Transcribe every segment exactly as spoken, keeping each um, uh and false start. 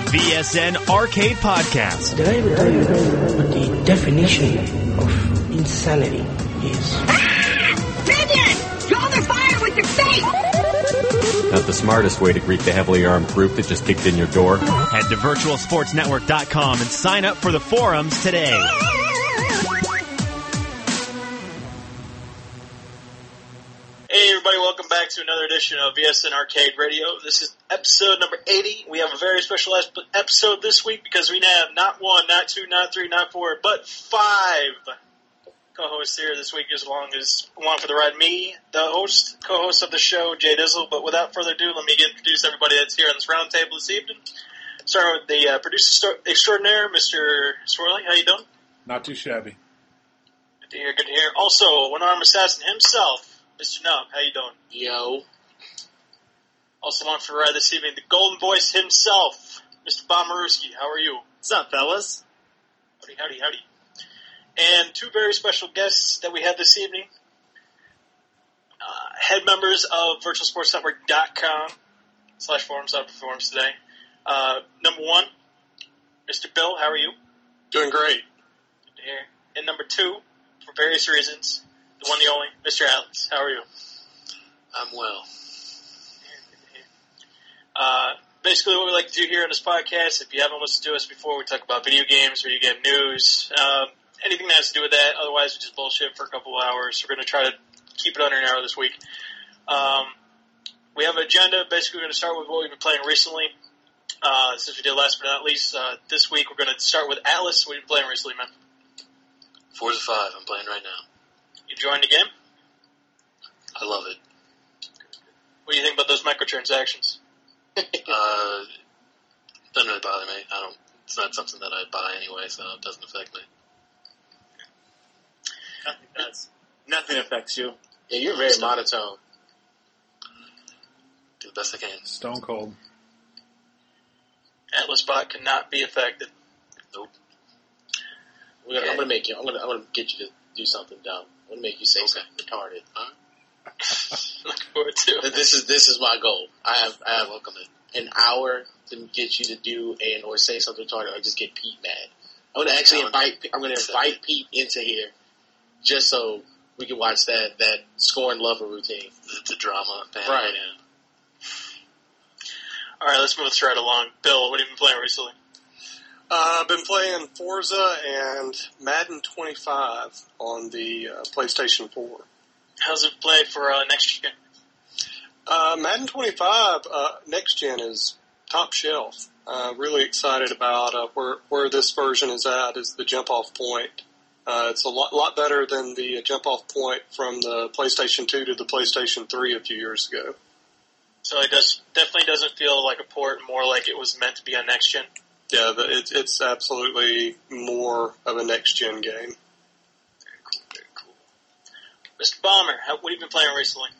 V S N Arcade Podcast. Did I ever tell you what the definition of insanity is? Ah! Minion! You're under fire with your face! Not the smartest way to greet the heavily armed group that just kicked in your door. Head to virtual sports network dot com and sign up for the forums today. Hey everybody, welcome back to another edition of V S N Arcade Radio. This is episode number eighty. We have a very special episode this week because we have not one, not two, not three, not four, but five co-hosts here this week, as long as one for the ride. Me, the host, co-host of the show, Jay Dizzle. But without further ado, let me introduce everybody that's here on this round table this evening. Starting with the uh, producer extraordinaire, Mister Swirly. How you doing? Not too shabby. Good to hear, good to hear. Also, one-armed assassin himself, Mister Nub, how you doing? Yo. Also on for the ride this evening, the golden voice himself, Mister Bomarewski. How are you? What's up, fellas? Howdy, howdy, howdy. And two very special guests that we have this evening. Uh, head members of virtual sports network dot com slash forums dot forums today. Uh, number one, Mister Bill, how are you? Doing great. Good to hear. And number two, for various reasons, the one, the only, Mister Alex. How are you? I'm well. Uh, basically what we like to do here on this podcast, if you haven't listened to us before, we talk about video games, video game news, um, anything that has to do with that. Otherwise, we just bullshit for a couple of hours. We're going to try to keep it under an hour this week. Um, we have an agenda. Basically, we're going to start with what we've been playing recently. Uh, since we did last but not least, uh, this week we're going to start with Atlas. What have you been playing recently, man? Forza five, I'm playing right now. You enjoying the game? I love it. What do you think about those microtransactions? uh, doesn't really bother me. I don't. It's not something that I'd buy anyway, so it doesn't affect me. Nothing does. Nothing affects you. Yeah, you're very monotone. Do the best I can. Stone cold. Atlas Bot cannot be affected. Nope. We're gonna, yeah. I'm gonna make you. I'm gonna. I'm gonna get you to do something dumb. I'm gonna make you say okay. something retarded. Huh? Looking forward to it. This is this is my goal. I have I have welcome it. An hour to get you to do and or say something retarded or just get Pete mad. I'm gonna actually invite. I'm gonna invite Pete into here just so we can watch that that scorn lover routine. The, the drama, man. Right. Yeah. All right, let's move this right along. Bill, what have you been playing recently? Uh, I've been playing Forza and Madden twenty-five on the uh, PlayStation four. How's it play for uh, next gen? Uh, Madden twenty-five uh, next gen is top shelf. Uh, really excited about uh, where where this version is at. Is the jump off point? Uh, it's a lot lot better than the jump off point from the PlayStation two to the PlayStation three a few years ago. So it does definitely doesn't feel like a port, more like it was meant to be on next gen. Yeah, the, it, it's absolutely more of a next gen game. Very cool, very cool. Mister Bomber, how, what have you been playing recently?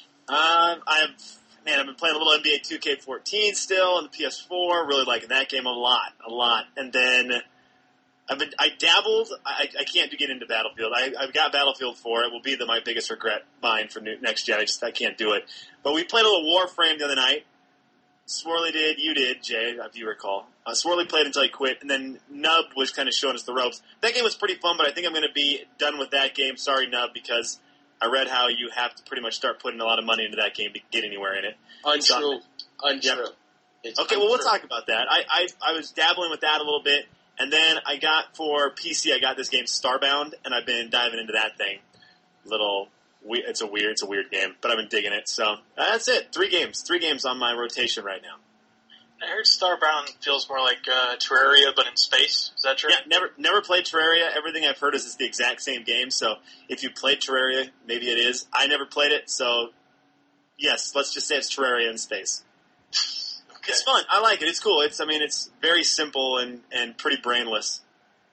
Um, I've man, I've been playing a little N B A two K fourteen still on the P S four. Really liking that game a lot, a lot. And then I've been I dabbled. I, I can't get into Battlefield. I, I've got Battlefield four. It will be the, my biggest regret mine for new, next gen. I just I can't do it. But we played a little Warframe the other night. Swirly did, you did, Jay, if you recall. Uh, Swirly played until he quit, and then Nub was kind of showing us the ropes. That game was pretty fun, but I think I'm going to be done with that game. Sorry, Nub, because I read how you have to pretty much start putting a lot of money into that game to get anywhere in it. Untrue. So, Untrue. Yep. Okay, well, we'll talk about that. I, I I was dabbling with that a little bit, and then I got for P C, I got this game Starbound, and I've been diving into that thing. Little... It's a weird, it's a weird game, but I've been digging it. So that's it. Three games, three games on my rotation right now. I heard Starbound feels more like uh, Terraria, but in space. Is that true? Yeah, never, never played Terraria. Everything I've heard is it's the exact same game. So if you played Terraria, maybe it is. I never played it, so yes, let's just say it's Terraria in space. Okay. It's fun. I like it. It's cool. It's, I mean, it's very simple and, and pretty brainless.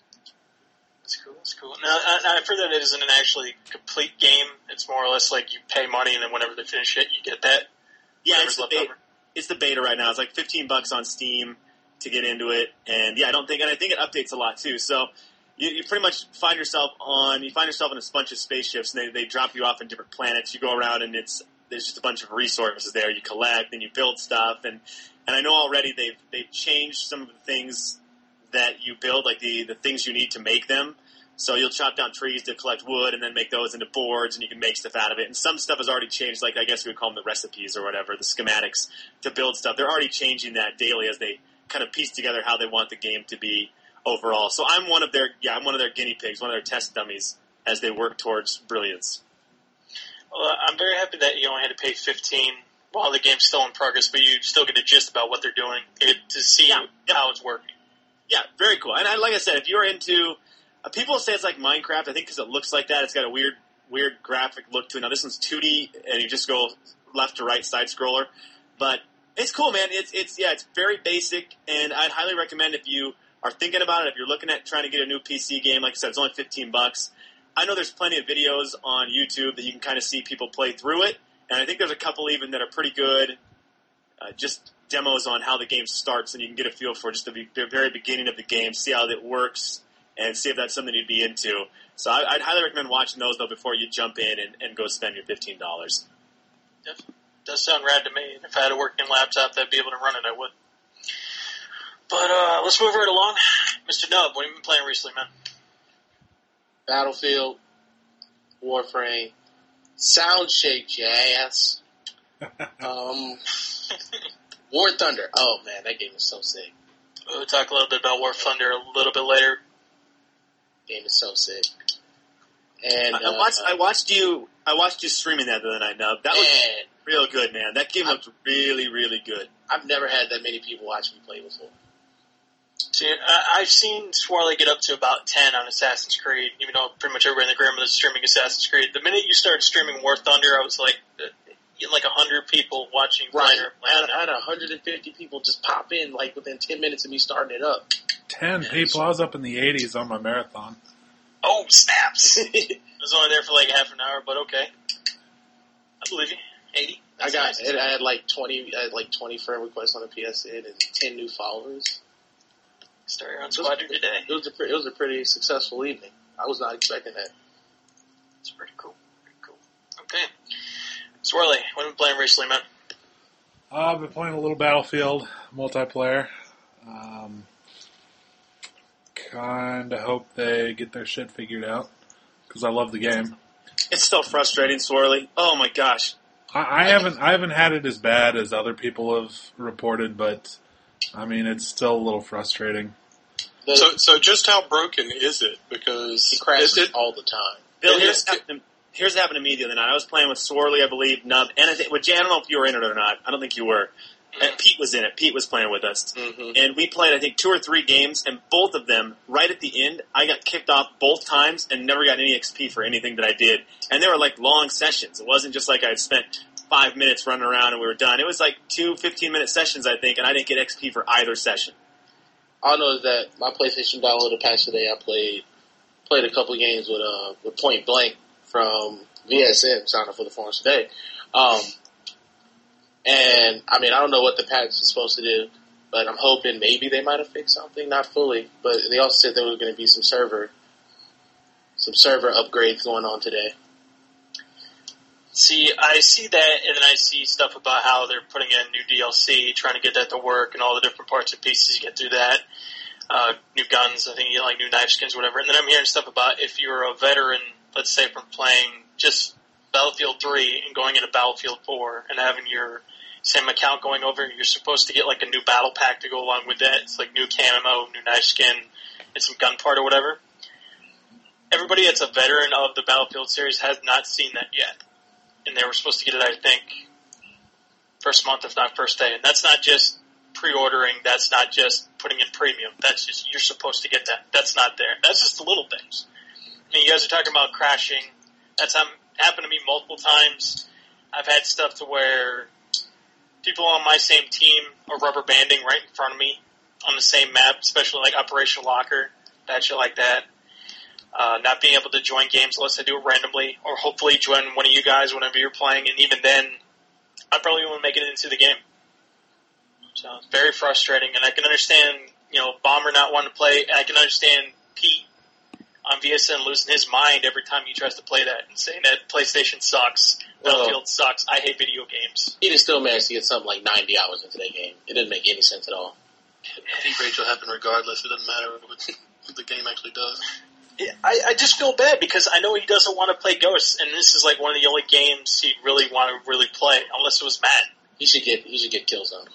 That's cool. That's cool. Now, I, I've heard that it isn't an actually complete game. It's more or less like you pay money, and then whenever they finish it, you get that. Yeah, it's the, beta, it's the beta right now. It's like fifteen bucks on Steam to get into it, and yeah, I don't think, and I think it updates a lot too. So you, you pretty much find yourself on, you find yourself in a bunch of spaceships, and they, they drop you off in different planets. You go around, and it's there's just a bunch of resources there. You collect, and you build stuff, and And I know already they've they've changed some of the things that you build, like the, the things you need to make them. So you'll chop down trees to collect wood and then make those into boards, and you can make stuff out of it. And some stuff has already changed, like I guess we would call them the recipes or whatever, the schematics to build stuff. They're already changing that daily as they kind of piece together how they want the game to be overall. So I'm one of their yeah, I'm one of their guinea pigs, one of their test dummies as they work towards brilliance. Well, I'm very happy that you only had to pay fifteen while the game's still in progress, but you still get a gist about what they're doing it, to see Yeah. how it's working. Yeah, very cool. And I, like I said, if you're into uh, people say it's like Minecraft, I think because it looks like that. It's got a weird, weird graphic look to it. Now this one's two D, and you just go left to right side scroller, but it's cool, man. It's it's yeah, it's very basic, and I'd highly recommend if you are thinking about it. If you're looking at trying to get a new P C game, like I said, it's only fifteen bucks. I know there's plenty of videos on YouTube that you can kind of see people play through it, and I think there's a couple even that are pretty good. Uh, just demos on how the game starts, and you can get a feel for just the, be- the very beginning of the game, see how it works, and see if that's something you'd be into. So I, I'd highly recommend watching those, though, before you jump in and, and go spend your fifteen dollars. That does sound rad to me. If I had a working laptop that'd be able to run it, I would. But uh, let's move right along. Mister Nub, what have you been playing recently, man? Battlefield, Warframe, Sound Shaped Your Ass. um, War Thunder. Oh man, that game is so sick. We'll talk a little bit about War Thunder a little bit later. Game is so sick. And I, I watched. uh, I watched you. I watched you streaming that the other night, Nub. That was man, real good, man. That game looked really, really good. I've never had that many people watch me play before. See, I- I've seen Swarley get up to about ten on Assassin's Creed, even though pretty much everybody in the grandmother is streaming Assassin's Creed. The minute you started streaming War Thunder, I was like, uh, like a hundred people watching. Right, Thunder I had, playing I had one hundred fifty people just pop in like within ten minutes of me starting it up. Ten people. I was up in the eighties on my marathon. Oh, snaps! I was only there for like half an hour, but okay. I believe you. eighty. I That's got nice. it, I had like twenty. I had like twenty friend requests on the P S N and ten new followers. Start your own squadron today. It was a pre- it was a pretty successful evening. I was not expecting that. It's pretty cool. Pretty cool. Okay. Swarley, what have you been playing recently, man? Uh, I've been playing a little Battlefield multiplayer. Um, kind of hope they get their shit figured out because I love the game. It's still frustrating, Swirly. Oh my gosh. I, I haven't I haven't had it as bad as other people have reported, but I mean it's still a little frustrating. The, So, so just how broken is it? Because he crashes it, it, all the time. Bill, It here's, is- happened, here's what happened to me the other night. I was playing with Swirly, I believe, Nub, and I think, well, Jay, I don't know if you were in it or not. I don't think you were. And Pete was in it. Pete was playing with us. Mm-hmm. And we played, I think, two or three games, and both of them, right at the end, I got kicked off both times and never got any X P for anything that I did. And they were like long sessions. It wasn't just like I spent five minutes running around and we were done. It was like two fifteen-minute sessions, I think, and I didn't get X P for either session. All I know is that my PlayStation downloaded patch today. I played played a couple of games with uh with Point Blank from V S M, signed up for the forums today. Um, and I mean, I don't know what the patch is supposed to do, but I'm hoping maybe they might have fixed something, not fully. But they also said there was going to be some server some server upgrades going on today. See, I see that, and then I see stuff about how they're putting in new D L C, trying to get that to work, and all the different parts and pieces you get through that. Uh, new guns, I think you know, like new knife skins, whatever. And then I'm hearing stuff about if you're a veteran, let's say from playing just Battlefield three and going into Battlefield four and having your same account going over, you're supposed to get like a new battle pack to go along with that. It's like new camo, new knife skin, and some gun part or whatever. Everybody that's a veteran of the Battlefield series has not seen that yet. And they were supposed to get it, I think, first month, if not first day. And that's not just pre-ordering. That's not just putting in premium. That's just, you're supposed to get that. That's not there. That's just the little things. I mean, you guys are talking about crashing. That's um, happened to me multiple times. I've had stuff to where people on my same team are rubber banding right in front of me on the same map, especially like Operation Locker, that shit like that. Uh, not being able to join games unless I do it randomly, or hopefully join one of you guys whenever you're playing, and even then, I probably won't make it into the game. So it's very frustrating, and I can understand, you know, Bomber not wanting to play, and I can understand Pete on V S N losing his mind every time he tries to play that and saying that PlayStation sucks, Battlefield oh. sucks, I hate video games. He just still managed to get something like ninety hours into that game. It didn't make any sense at all. Heat rage will happen regardless. It doesn't matter what, what the game actually does. Yeah, I, I just feel bad because I know he doesn't want to play Ghosts, and this is like one of the only games he'd really want to really play, unless it was Madden. He should get he should get Killzone.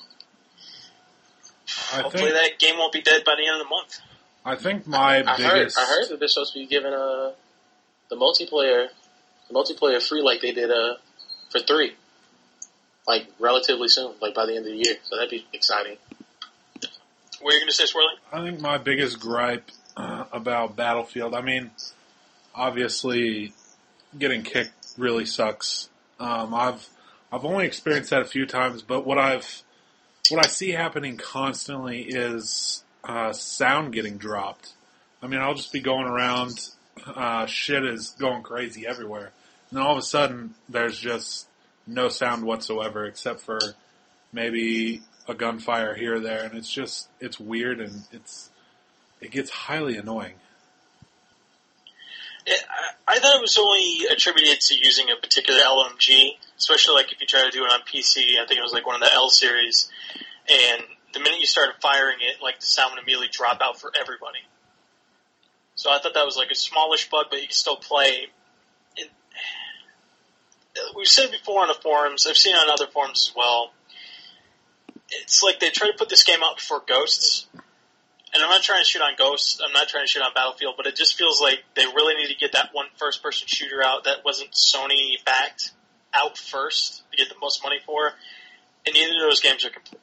I Hopefully think, that game won't be dead by the end of the month. I think my I biggest... Heard, I heard that they're supposed to be giving uh, the multiplayer the multiplayer free like they did uh, for three. Like, relatively soon, like by the end of the year. So that'd be exciting. What are you going to say, Swirly? I think my biggest gripe uh, about Battlefield, I mean, obviously getting kicked really sucks. Um, I've I've only experienced that a few times, but what I've what I see happening constantly is uh, sound getting dropped. I mean, I'll just be going around, uh, shit is going crazy everywhere, and then all of a sudden there's just no sound whatsoever except for maybe a gunfire here or there, and it's just it's weird and it's it gets highly annoying. Yeah, I, I thought it was only attributed to using a particular L M G, especially like if you try to do it on P C. I think it was like one of the L series, and the minute you started firing it, like the sound would immediately drop out for everybody. So I thought that was like a smallish bug, but you can still play. It, we've said it before on the forums. I've seen it on other forums as well. It's like they try to put this game out before Ghosts. And I'm not trying to shoot on Ghosts, I'm not trying to shoot on Battlefield, but it just feels like they really need to get that one first-person shooter out that wasn't Sony-backed out first to get the most money for, and neither of those games are complete.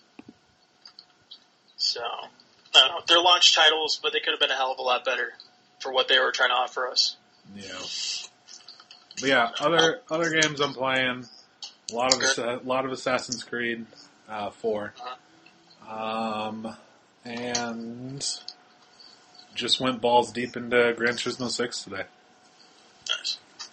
So, I don't know. They're launch titles, but they could have been a hell of a lot better for what they were trying to offer us. Yeah. But yeah, other other games I'm playing, a lot of a lot of Assassin's Creed uh, four. Uh-huh. Um... And just went balls deep into Gran Turismo six today. Nice.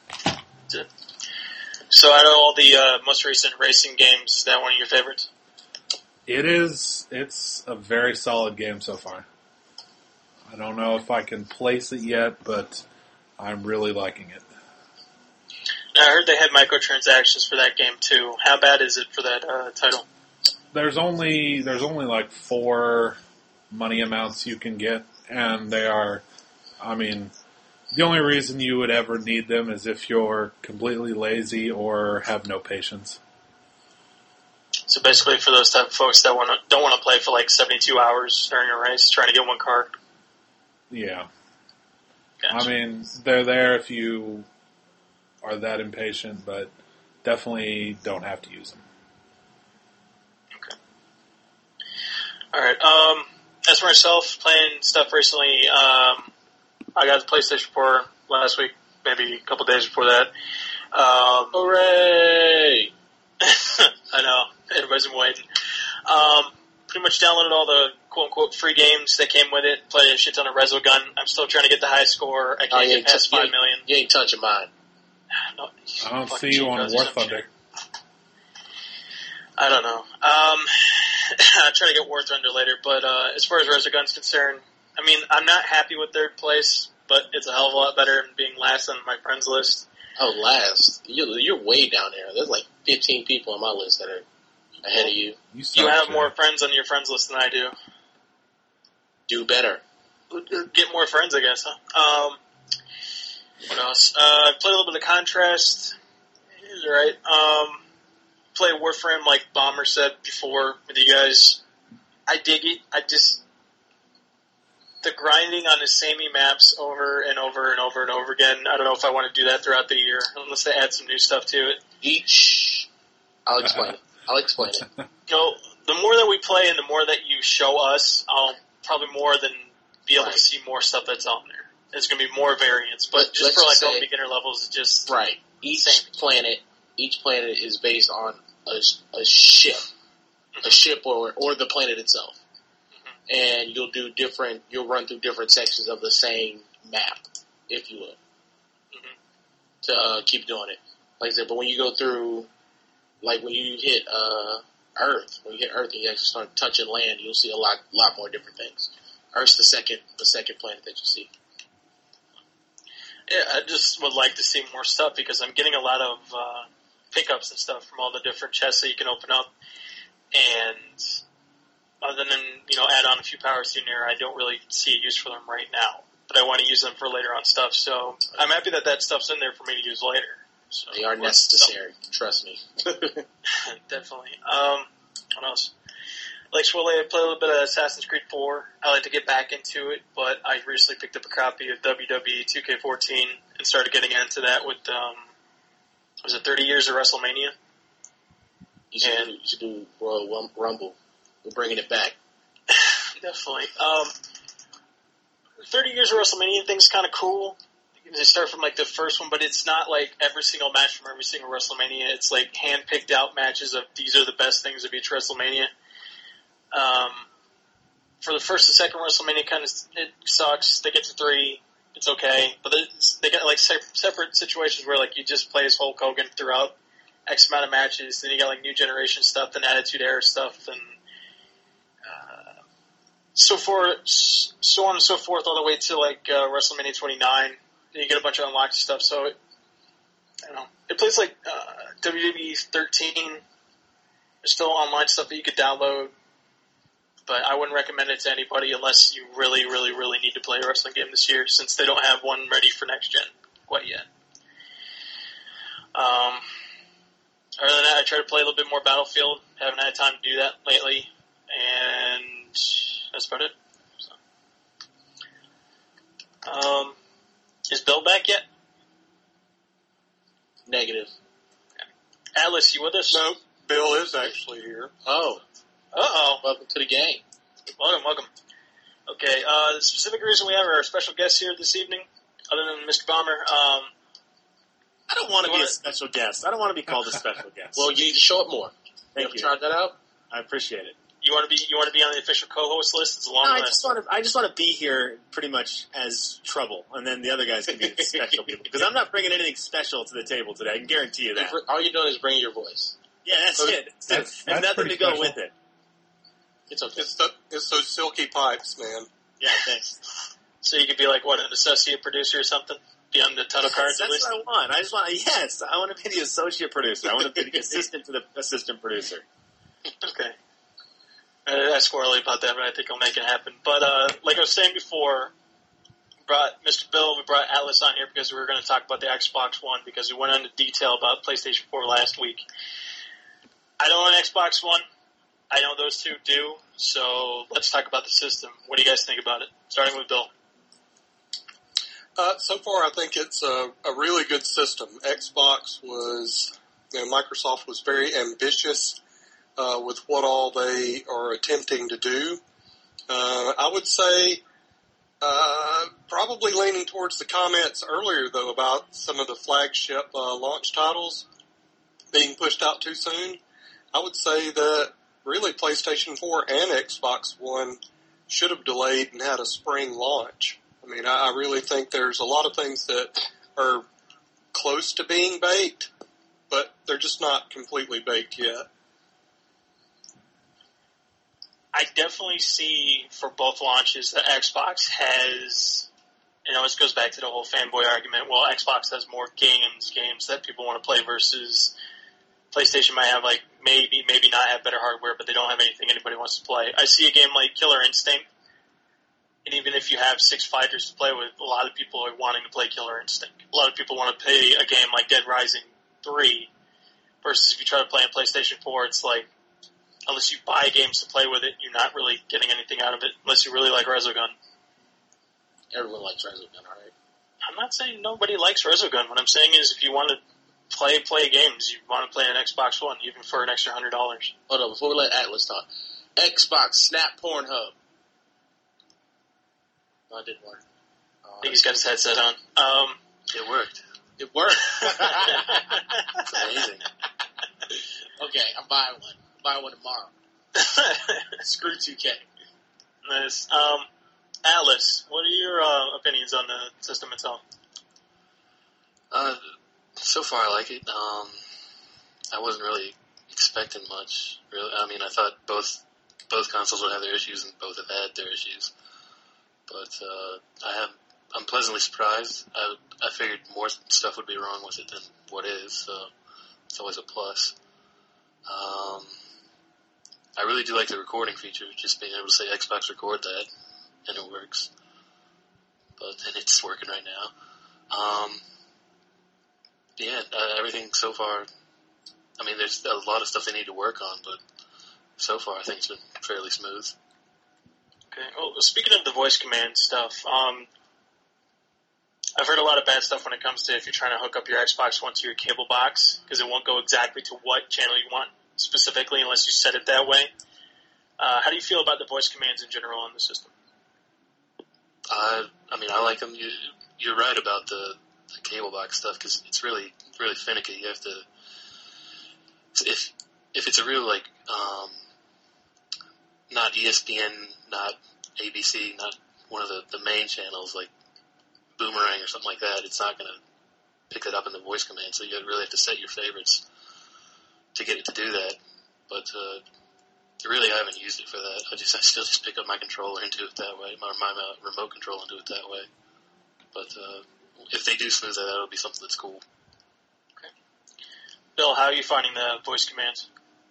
So out of all the uh, most recent racing games, is that one of your favorites? It is. It's a very solid game so far. I don't know if I can place it yet, but I'm really liking it. Now, I heard they had microtransactions for that game too. How bad is it for that uh, title? There's only there's only like four money amounts you can get, and they are, I mean, the only reason you would ever need them is if you're completely lazy or have no patience. So basically for those type of folks that want to, don't want to play for like seventy-two hours during a race, trying to get one card. Yeah. Gotcha. I mean, they're there if you are that impatient, but definitely don't have to use them. Okay. Alright, um... as for myself, playing stuff recently, um, I got the PlayStation four last week, maybe a couple days before that. Um, Hooray! I know, everybody's been waiting. Um, pretty much downloaded all the quote-unquote free games that came with it, played a shit ton of Resogun. I'm still trying to get the high score. I can't oh, get past t- five million. You ain't touching mine. No, I don't see you on War Thunder. I don't know. Um... I'll try to get War Thunder later, but uh, as far as Resogun's concerned, I mean, I'm not happy with third place, but it's a hell of a lot better than being last on my friends list. Oh, last? You're, you're way down there. There's like fifteen people on my list that are ahead of you. You, you have more friends on your friends list than I do. Do better. Get more friends, I guess, huh? Um, what else? Uh, I played a little bit of Contrast. It was alright. Um... play Warframe like Bomber said before with you guys. I dig it. I just the grinding on the samey maps over and over and over and over again. I don't know if I want to do that throughout the year unless they add some new stuff to it. Each I'll explain it. I'll explain it. You know, the more that we play and the more that you show us, I'll probably more than be able right. to see more stuff that's on there. There's going to be more variants, but Let's just for like say, all beginner levels, it's just right. Each same. planet, each planet is based on A, a ship, a ship, or or the planet itself, mm-hmm. and you'll do different. You'll run through different sections of the same map, if you will, mm-hmm. to uh, keep doing it. Like I said, but when you go through, like when you hit uh, Earth, when you hit Earth and you actually start touching land, you'll see a lot, lot more different things. Earth's the second, the second planet that you see. Yeah, I just would like to see more stuff because I'm getting a lot of uh, pickups and stuff from all the different chests that you can open up. And other than, you know, add on a few powers here and there, I don't really see a use for them right now. But I want to use them for later on stuff. So I'm happy that that stuff's in there for me to use later. So, they are necessary. So. Trust me. Definitely. Um, what else? Like Swilly, I played a little bit of Assassin's Creed four. I like to get back into it, but I recently picked up a copy of W W E two K fourteen and started getting into that with, um, was it thirty years of WrestleMania? You should, and, do, you should do Royal Rumble. We're bringing it back. Definitely. Um, thirty years of WrestleMania thing's kind of cool. They start from like the first one, but it's not like every single match from every single WrestleMania. It's like hand-picked out matches of these are the best things of each WrestleMania. Um, for the first and second WrestleMania, kind of it sucks. They get to three, it's okay, but they got like se- separate situations where like you just play as Hulk Hogan throughout X amount of matches. Then you got like New Generation stuff, then Attitude Era stuff, and uh, so forth, so on and so forth, all the way to like uh, WrestleMania twenty-nine. Then you get a bunch of unlocked stuff. So it, I don't know. It plays like uh, W W E thirteen. There's still online stuff that you could download. But I wouldn't recommend it to anybody unless you really, really, really need to play a wrestling game this year, since they don't have one ready for next gen quite yet. Um, other than that, I try to play a little bit more Battlefield. Haven't had time to do that lately, and that's about it. So. Um, is Bill back yet? Negative. Okay. Atlas, you with us? No, Bill is actually here. Oh. Uh-oh. Welcome to the game. Welcome, welcome. Okay, uh, the specific reason we have our special guest here this evening, other than Mister Bomber, um... I don't want to be a special guest. I don't want to be called a special guest. Well, you need to show up more. Thank you. you. Tried that out? I appreciate it. You want to be you want to be on the official co-host list? It's a long no, list. I just want to I just want to be here pretty much as Trouble, and then the other guys can be the special people. Because I'm not bringing anything special to the table today. I can guarantee you that. All you're doing is bringing your voice. Yeah, that's so it. That's, that's, There's that's nothing to go special. with it. It's okay. It's, the, it's those silky pipes, man. Yeah, thanks. So you could be like, what, an associate producer or something? Be on the title cards That's at least? what I want. I just want, yes, I want to be the associate producer. I want to be the assistant to the assistant producer. Okay. I asked Squirrely about that, but I think I'll make it happen. But, uh, like I was saying before, brought Mister Bill, we brought Atlas on here because we were going to talk about the Xbox One because we went into detail about PlayStation four last week. I don't own an Xbox One. I know those two do, so let's talk about the system. What do you guys think about it? Starting with Bill. Uh, so far, I think it's a, a really good system. Xbox was, you know, Microsoft was very ambitious uh, with what all they are attempting to do. Uh, I would say uh, probably leaning towards the comments earlier, though, about some of the flagship uh, launch titles being pushed out too soon. I would say that really PlayStation four and Xbox One should have delayed and had a spring launch. I mean, I, I really think there's a lot of things that are close to being baked, but they're just not completely baked yet. I definitely see for both launches that Xbox has, you know, this goes back to the whole fanboy argument. Well, Xbox has more games, games that people want to play versus PlayStation might have, like, maybe, maybe not have better hardware, but they don't have anything anybody wants to play. I see a game like Killer Instinct, and even if you have six fighters to play with, a lot of people are wanting to play Killer Instinct. A lot of people want to play a game like Dead Rising three, versus if you try to play on PlayStation four, it's like, unless you buy games to play with it, you're not really getting anything out of it, unless you really like Resogun. Everyone likes Resogun, alright? I'm not saying nobody likes Resogun. What I'm saying is if you want to play play games, you want to play an Xbox One, even for an extra one hundred dollars. Hold on, before we let Atlas talk. Xbox, Snap Pornhub. No, it didn't work. Uh, I think he's got his headset on. Um, it worked. It worked. It's amazing. Okay, I'm buying one. I'm buying one tomorrow. Screw two K. Nice. Um, Atlas, what are your uh, opinions on the system itself? Uh, so far I like it. Um, I wasn't really expecting much. Really, I mean, I thought both both consoles would have their issues, and both have had their issues. But uh, I have I'm pleasantly surprised. I, I figured more stuff would be wrong with it than what is, so it's always a plus. Um, I really do like the recording feature, just being able to say Xbox record that, and it works. But and it's working right now. Um, yeah, uh, everything so far. I mean, there's a lot of stuff they need to work on, but so far I think it's been fairly smooth. Okay. Well, speaking of the voice command stuff, um, I've heard a lot of bad stuff when it comes to if you're trying to hook up your Xbox One to your cable box, because it won't go exactly to what channel you want specifically unless you set it that way. Uh, how do you feel about the voice commands in general on the system? Uh, I mean, I like them. You, you're right about the, the cable box stuff, because it's really, really finicky. You have to, if if it's a real, like, um, not E S P N, not A B C, not one of the, the main channels, like Boomerang or something like that, it's not going to pick it up in the voice command, so you really have to set your favorites to get it to do that. But uh, really, I haven't used it for that. I just I still just pick up my controller and do it that way, or my, my remote control and do it that way. But uh, if they do smooth that, that'll be something that's cool. Okay. Bill, how are you finding the voice commands?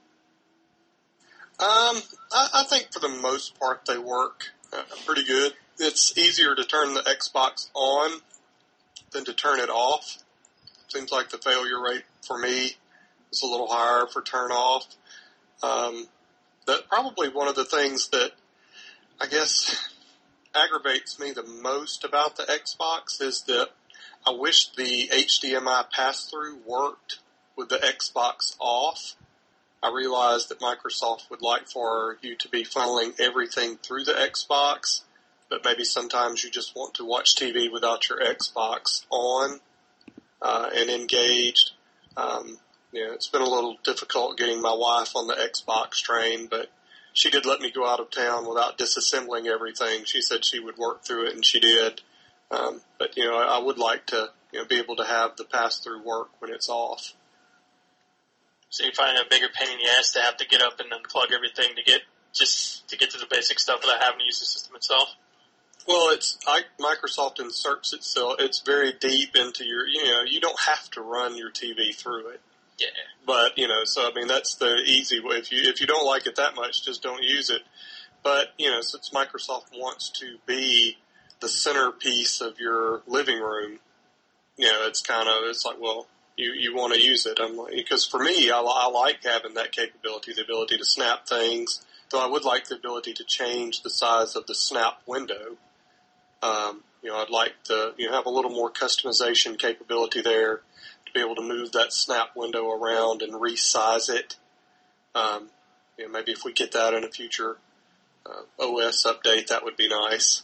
Um, I, I think for the most part they work uh, pretty good. It's easier to turn the Xbox on than to turn it off. Seems like the failure rate for me is a little higher for turn off. Um, that probably one of the things that I guess aggravates me the most about the Xbox is that I wish the H D M I pass-through worked with the Xbox off. I realize that Microsoft would like for you to be funneling everything through the Xbox, but maybe sometimes you just want to watch T V without your Xbox on uh, and engaged. Um, you know, it's been a little difficult getting my wife on the Xbox train, but she did let me go out of town without disassembling everything. She said she would work through it, and she did. Um, but, you know, I, I would like to you know, be able to have the pass-through work when it's off. So you find it a bigger pain in the ass to have to get up and unplug everything to get just to get to the basic stuff without having to use the system itself? Well, it's I, Microsoft inserts itself. It's very deep into your. You know, you don't have to run your T V through it. Yeah. But you know, so I mean, that's the easy way. If you if you don't like it that much, just don't use it. But you know, since Microsoft wants to be the centerpiece of your living room, you know, it's kind of it's like, well, you you want to use it. I'm like, because for me, I, I like having that capability, the ability to snap things. Though I would like the ability to change the size of the snap window. Um, you know, I'd like to you know, have a little more customization capability there to be able to move that snap window around and resize it. Um, you know, maybe if we get that in a future uh, O S update, that would be nice.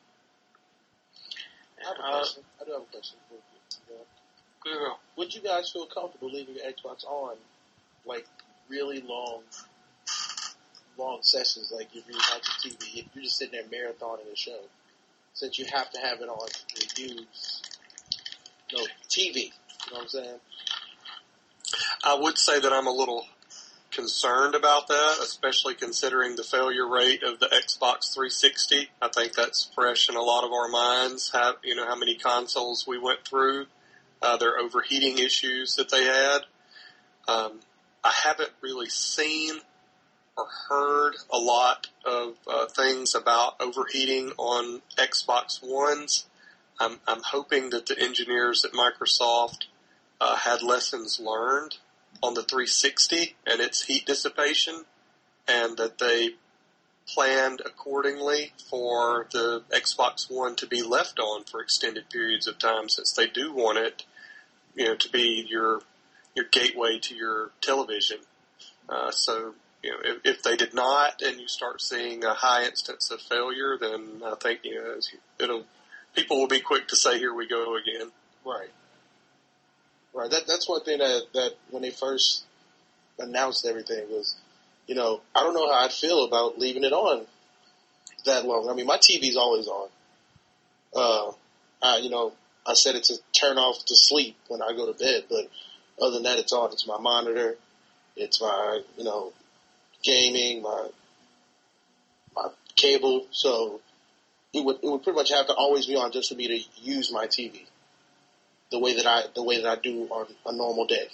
I have a question. I do have a question for you. Yeah. Would you guys feel comfortable leaving your Xbox on, like, really long, long sessions, like if you're watching T V, if you're just sitting there marathoning a show, since you have to have it on to use, no, T V, you know what I'm saying? I would say that I'm a little concerned about that, especially considering the failure rate of the Xbox three sixty. I think that's fresh in a lot of our minds. Have you know how many consoles we went through, uh, their overheating issues that they had. Um, I haven't really seen or heard a lot of uh, things about overheating on Xbox Ones. I'm, I'm hoping that the engineers at Microsoft uh, had lessons learned on the three sixty and its heat dissipation, and that they planned accordingly for the Xbox One to be left on for extended periods of time, since they do want it, you know, to be your your gateway to your television. Uh, so, you know, if, if they did not, and you start seeing a high instance of failure, then I think you know it'll people will be quick to say, "Here we go again." Right. Right. That that's one thing that that when they first announced everything was, you know, I don't know how I'd feel about leaving it on that long. I mean, my T V's always on. Uh, I, you know, I set it to turn off to sleep when I go to bed, but other than that, it's on. It's my monitor. It's my, you know, gaming, my my cable. So it would it would pretty much have to always be on just for me to use my T V the way that I the way that I do on a normal day.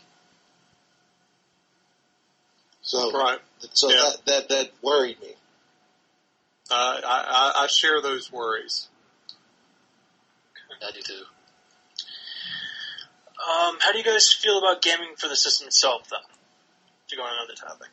So right. So yeah. that, that that worried me. Uh, I, I I share those worries. I do too. Um, how do you guys feel about gaming for the system itself, though? To go on another topic.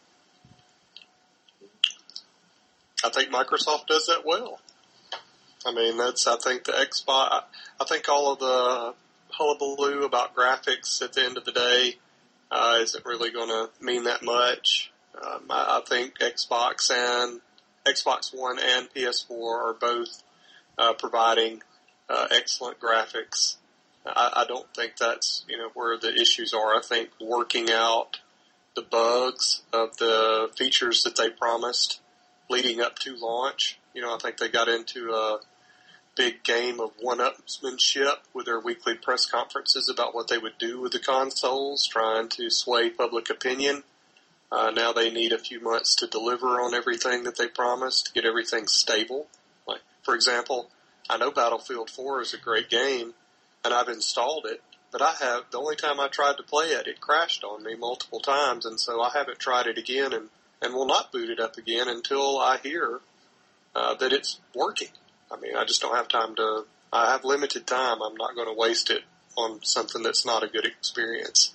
I think Microsoft does that well. I mean, that's, I think the Xbox, I think all of the hullabaloo about graphics at the end of the day, uh, isn't really going to mean that much. Um, I, I think Xbox and, Xbox One and P S four are both, uh, providing, uh, excellent graphics. I, I don't think that's, you know, where the issues are. I think working out the bugs of the features that they promised leading up to launch. You know, I think they got into a big game of one-upsmanship with their weekly press conferences about what they would do with the consoles, trying to sway public opinion. Uh, now they need a few months to deliver on everything that they promised, to get everything stable. Like, for example, I know Battlefield four is a great game, and I've installed it, but I have, the only time I tried to play it, it crashed on me multiple times, and so I haven't tried it again and, and will not boot it up again until I hear uh, that it's working. I mean, I just don't have time to, I have limited time. I'm not going to waste it on something that's not a good experience.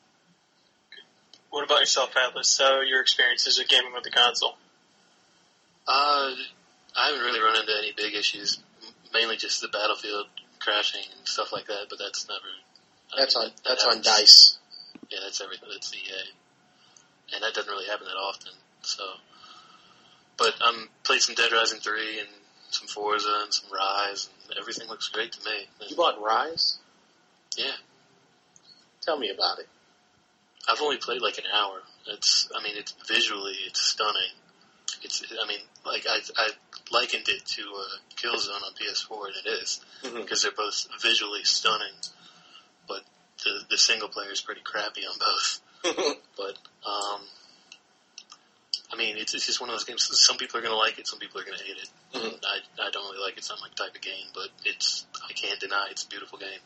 What about yourself, Atlas? So your experiences with gaming with the console? Uh, I haven't really run into any big issues. Mainly just the Battlefield crashing and stuff like that. But that's never. That's I mean, on that, that's that on DICE. Yeah, that's everything. That's E A, and that doesn't really happen that often. So, but I'm um, played some Dead Rising three and some Forza and some Rise, and everything looks great to me. You bought Rise? Yeah. Tell me about it. I've only played like an hour. It's, I mean, it's visually, it's stunning. It's, I mean, like I, I likened it to uh, Killzone on P S four, and it is because mm-hmm. they're both visually stunning. But the the single player is pretty crappy on both. But um, I mean, it's it's just one of those games. Some people are going to like it, some people are going to hate it. Mm-hmm. I I don't really like it. It's not my type of game, but it's I can't deny it's a beautiful game.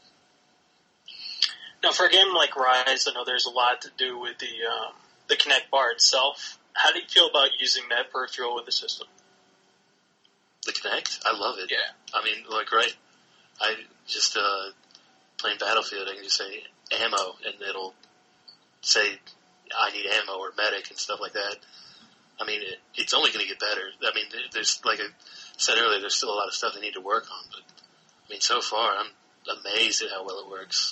Now, for a game like Rise, I know there's a lot to do with the um, the Kinect bar itself. How do you feel about using that peripheral with the system? The Kinect? I love it. Yeah. I mean, like, right, I just, uh, playing Battlefield, I can just say ammo, and it'll say I need ammo or medic and stuff like that. I mean, it, it's only going to get better. I mean, there's, like I said earlier, there's still a lot of stuff they need to work on, but, I mean, so far, I'm amazed at how well it works.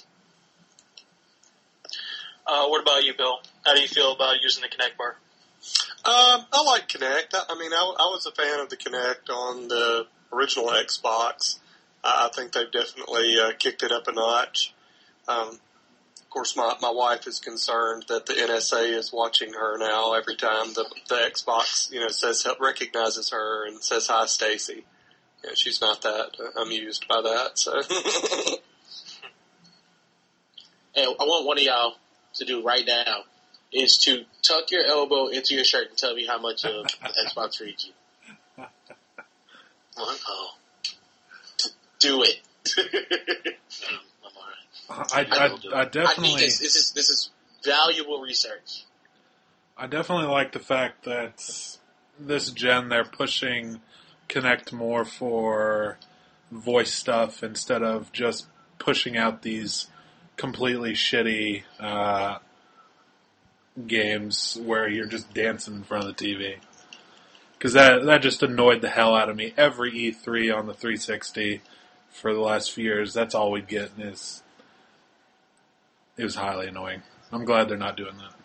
Uh, what about you, Bill? How do you feel about using the Kinect bar? Um, I like Kinect. I, I mean, I, I was a fan of the Kinect on the original Xbox. I, I think they've definitely uh, kicked it up a notch. Um, of course, my, my wife is concerned that the N S A is watching her now every time the, the Xbox, you know, says recognizes her and says hi, Stacy. You know, she's not that amused by that. So, hey, I want one of y'all to do right now is to tuck your elbow into your shirt and tell me how much of Xbox reads you. What? Oh. Do it. no, I'm alright. I, I, I, I definitely. I need this. This is this is valuable research. I definitely like the fact that this gen they're pushing Kinect more for voice stuff instead of just pushing out these completely shitty uh, games where you're just dancing in front of the T V. Because that, that just annoyed the hell out of me. Every E three on the three sixty for the last few years, that's all we'd get, and it's, it was highly annoying. I'm glad they're not doing that.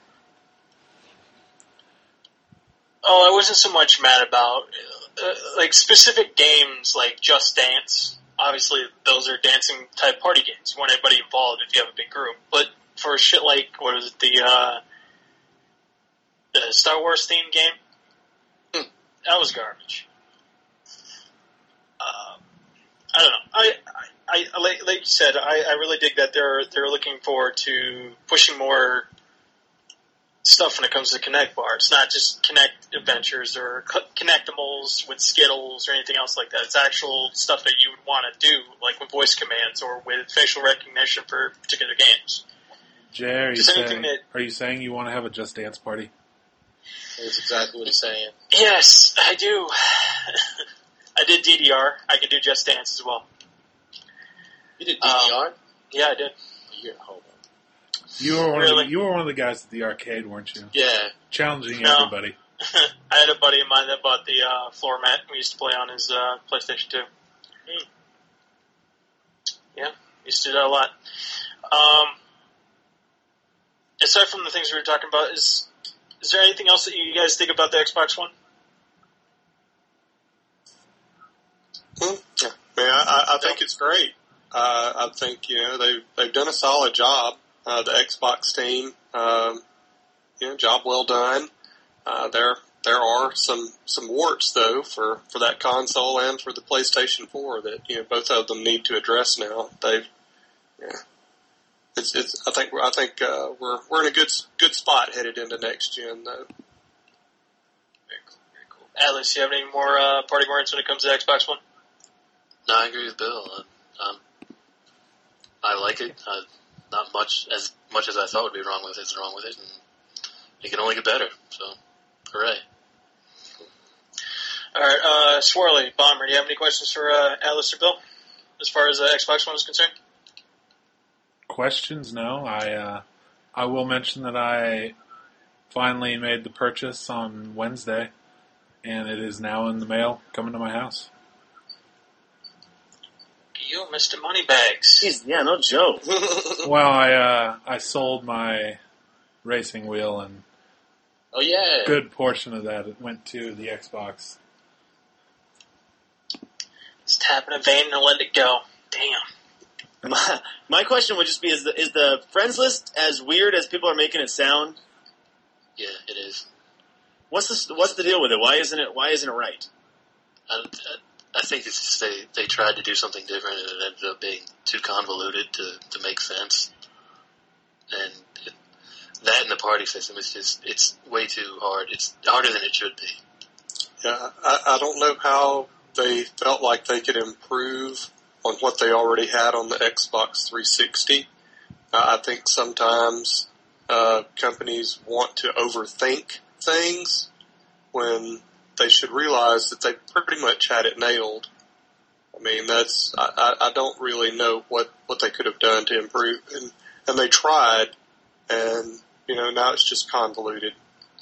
Oh, I wasn't so much mad about, uh, like, specific games like Just Dance. Obviously, those are dancing type party games. You want everybody involved if you have a big group. But for shit like, what is it, the, uh, the Star Wars themed game? Hmm. That was garbage. Uh, I don't know. I, I, I like, like you said, I, I really dig that they're, they're looking forward to pushing more stuff when it comes to Connect Bar. It's not just Connect Adventures or Connectimals with Skittles or anything else like that. It's actual stuff that you would want to do, like with voice commands or with facial recognition for particular games. Jay, are you, Just saying, anything that- are you saying you want to have a Just Dance party? That's exactly what he's saying. Yes, I do. I did D D R. I can do Just Dance as well. You did D D R? Um, yeah, I did. You're, hold on. You were one Really? of the, you were one of the guys at the arcade, weren't you? Yeah. Challenging No. everybody. I had a buddy of mine that bought the uh, floor mat we used to play on his uh, PlayStation two. Mm. Yeah, used to do that a lot. Um, aside from the things we were talking about, is is there anything else that you guys think about the Xbox One? Hmm. Yeah. Man, I, I think it's great. Uh, I think you know they've they've done a solid job. Uh, the Xbox team, um, you know, job well done. Uh, there there are some some warts though for, for that console and for the PlayStation four that you know both of them need to address now. They've yeah. It's it's. I think I think uh, we're we're in a good good spot headed into next gen though. Very cool, very cool. Atlas, you have any more uh, party words when it comes to Xbox One? No, I agree with Bill. Uh, um, I like it. Uh, not much as much as I thought would be wrong with it is wrong with it, and it can only get better. So, hooray! All right, uh, Swirly, Bomber, do you have any questions for uh, Atlas or Bill as far as uh, Xbox One is concerned? Questions? No. I uh, I will mention that I finally made the purchase on Wednesday, and it is now in the mail, coming to my house. You, Mister Moneybags. Jeez, yeah, no joke. Well, I uh, I sold my racing wheel, and Oh yeah. a good portion of that went to the Xbox. Just tapping a vein and let it go. Damn. My, my question would just be: Is the is the friends list as weird as people are making it sound? Yeah, it is. What's the what's the deal with it? Why isn't it Why isn't it right? I, I think it's just they, they tried to do something different and it ended up being too convoluted to, to make sense. And it, that and the party system is just, it's way too hard. It's harder than it should be. Yeah, I, I don't know how they felt like they could improve on what they already had on the Xbox three sixty. Uh, I think sometimes uh, companies want to overthink things when they should realize that they pretty much had it nailed. I mean, that's I, I, I don't really know what, what they could have done to improve, and and they tried, and you know now it's just convoluted.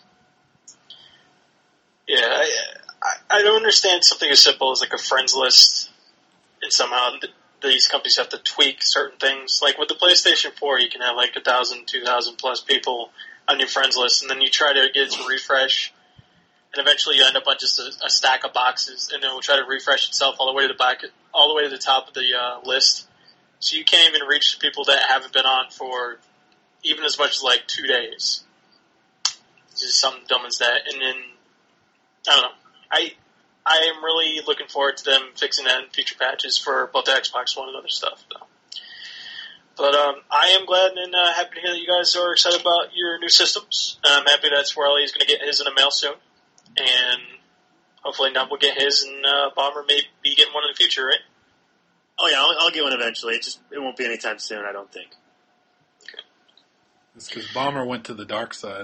Yeah, I, I, I don't understand something as simple as like a friends list, and somehow th- these companies have to tweak certain things. Like with the PlayStation four, you can have like a thousand, two thousand plus people on your friends list, and then you try to get it to refresh. And eventually you end up on just a, a stack of boxes, and it will try to refresh itself all the way to the back, all the way to the top of the uh, list. So you can't even reach the people that haven't been on for even as much as like two days. It's just something dumb as that. And then I don't know. I I am really looking forward to them fixing that in future patches for both the Xbox One and other stuff, though. But um, I am glad and uh, happy to hear that you guys are excited about your new systems. I'm happy that Swirly is going to get his in the mail soon. And hopefully Nub will get his, and uh, Bomber may be getting one in the future, right? Oh yeah, I'll, I'll get one eventually. It just it won't be anytime soon, I don't think. Okay. It's because Bomber went to the dark side.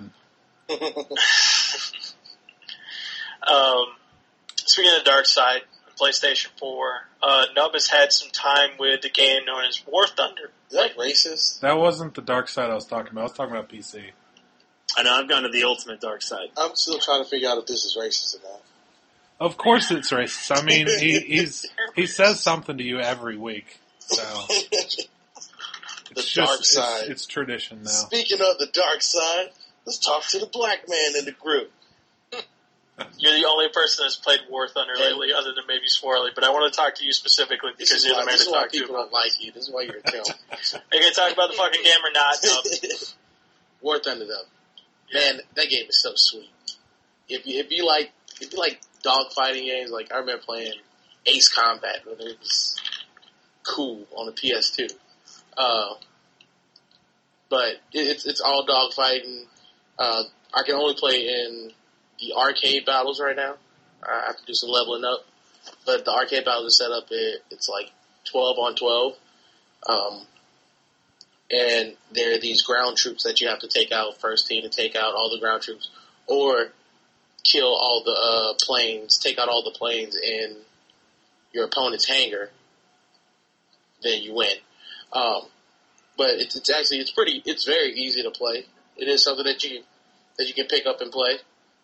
um, speaking of the dark side, PlayStation four, uh, Nub has had some time with the game known as War Thunder. Is that racist? That wasn't the dark side I was talking about. I was talking about P C. I know, I've gone to the ultimate dark side. I'm still trying to figure out if this is racist or not. Of course it's racist. I mean, he he's, he says something to you every week. So The it's dark just, side. It's, it's tradition now. Speaking of the dark side, let's talk to the black man in the group. You're the only person that's played War Thunder lately, other than maybe Swirly, but I want to talk to you specifically This because is you're why, the man this to is why talk to. people don't like you. This is why you're a kill. Are you going to talk about the fucking game or not? No. War Thunder though. Man, that game is so sweet. If you if you like if you like dogfighting games, like I remember playing Ace Combat when it was cool on the P S two. Uh, but it, it's it's all dogfighting. Uh, I can only play in the arcade battles right now. I have to do some leveling up. But the arcade battles are set up, it, it's like twelve on twelve. Um, and there are these ground troops that you have to take out, first team to take out all the ground troops, or kill all the uh, planes, take out all the planes in your opponent's hangar, then you win. Um, but it's, it's actually, it's pretty, it's very easy to play. It is something that you, that you can pick up and play.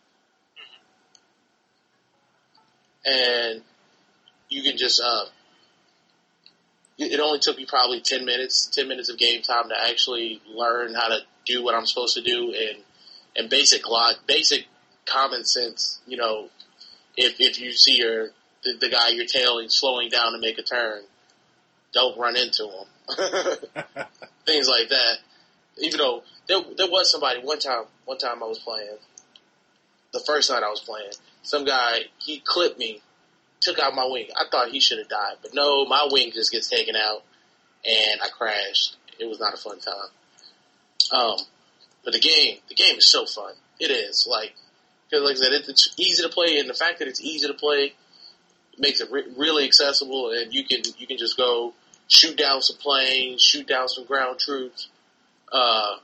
And you can just, uh, it only took me probably ten minutes, ten minutes of game time to actually learn how to do what I'm supposed to do, and, and basic log, basic common sense, you know, if, if you see your, the, the guy you're tailing slowing down to make a turn, don't run into him. Things like that. Even though there, there was somebody, one time, one time I was playing, the first night I was playing, some guy, he clipped me, took out my wing. I thought he should have died, but no, my wing just gets taken out, and I crashed. It was not a fun time. Um, but the game, the game is so fun. It is. Like, because like I said, it's easy to play, and the fact that it's easy to play makes it re- really accessible, and you can you can just go shoot down some planes, shoot down some ground troops. Uh,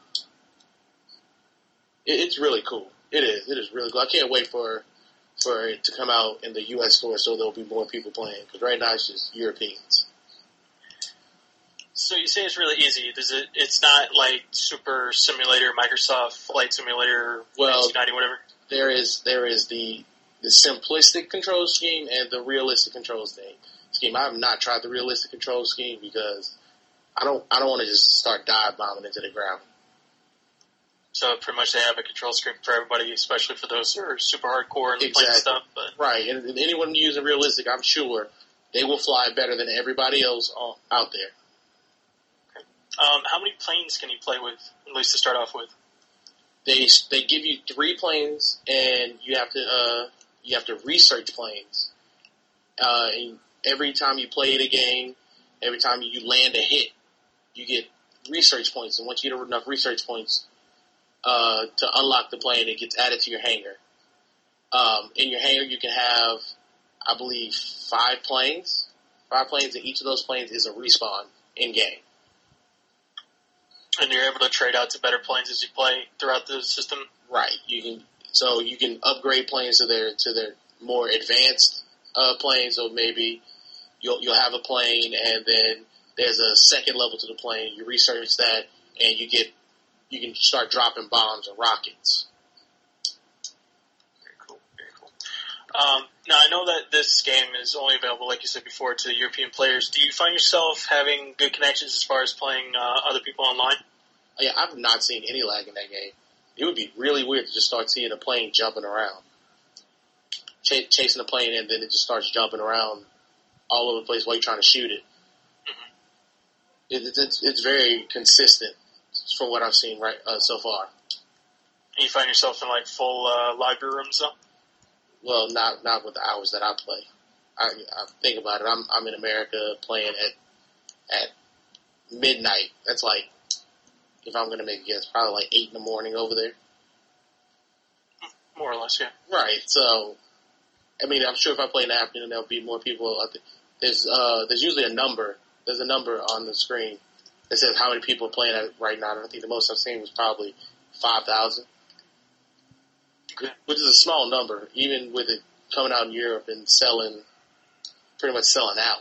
it, it's really cool. It is. It is really cool. I can't wait for for it to come out in the U S store so there'll be more people playing. Because right now it's just Europeans. So you say it's really easy. Does it? It's not like Super Simulator, Microsoft Flight Simulator, well, nineteen ninety, whatever. There is there is the the simplistic control scheme and the realistic control scheme. Scheme. I have not tried the realistic control scheme because I don't I don't want to just start dive bombing into the ground. So pretty much they have a control scheme for everybody, especially for those who are super hardcore and exactly. playing stuff. But right, and, and anyone using realistic, I'm sure they will fly better than everybody else out there. Okay. Um, how many planes can you play with, at least to start off with? They they give you three planes, and you have to uh, you have to research planes. Uh, and every time you play the game, every time you land a hit, you get research points. And once you get enough research points uh, to unlock the plane, it gets added to your hangar. Um, in your hangar, you can have, I believe, five planes. Five planes, and each of those planes is a respawn in game. And you're able to trade out to better planes as you play throughout the system. Right. You can so you can upgrade planes to their to their more advanced uh, planes. So maybe you'll you'll have a plane, and then there's a second level to the plane. You research that, and you get you can start dropping bombs and rockets. Very cool. Very cool. Um, now I know that this game is only available, like you said before, to European players. Do you find yourself having good connections as far as playing uh, other people online? Yeah, I've not seen any lag in that game. It would be really weird to just start seeing a plane jumping around, Ch- chasing a plane, and then it just starts jumping around all over the place while you're trying to shoot it. Mm-hmm. it it's, it's very consistent from what I've seen right uh, so far. And you find yourself in like full uh, library rooms, though? Well, not not with the hours that I play. I, I think about it. I'm I'm in America playing at at midnight. That's like, if I'm going to make a guess, probably like eight in the morning over there. More or less, yeah. Right. So, I mean, I'm sure if I play in the afternoon, there'll be more people. There's uh, there's usually a number. There's a number on the screen that says how many people are playing at it right now. I think the most I've seen was probably five thousand. Okay. Which is a small number, even with it coming out in Europe and selling, pretty much selling out.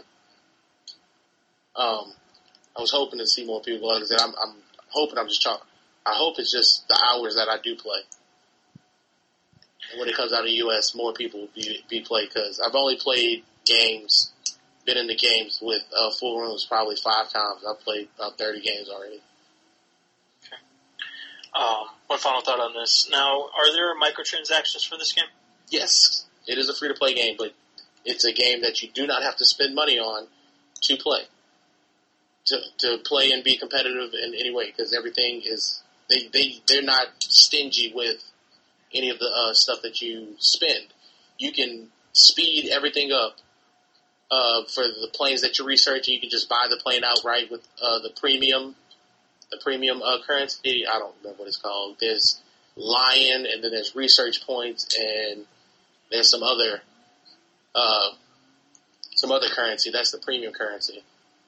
Um, I was hoping to see more people. Like I said, I'm, I'm hoping I'm just talking. I hope it's just the hours that I do play. And when it comes out in the U S, more people will be, be played, because I've only played games, been in the games with uh, full rooms probably five times. I've played about thirty games already. Okay. Um, one final thought on this. Now, are there microtransactions for this game? Yes, it is a free-to-play game, but it's a game that you do not have to spend money on to play. To to play and be competitive in any way, because everything is, they, they, they're not stingy with any of the uh, stuff that you spend. You can speed everything up uh, for the planes that you're researching. You can just buy the plane outright with uh, the premium, the premium uh, currency. I don't remember what it's called. There's Lion, and then there's research points, and there's some other uh, some other currency. That's the premium currency.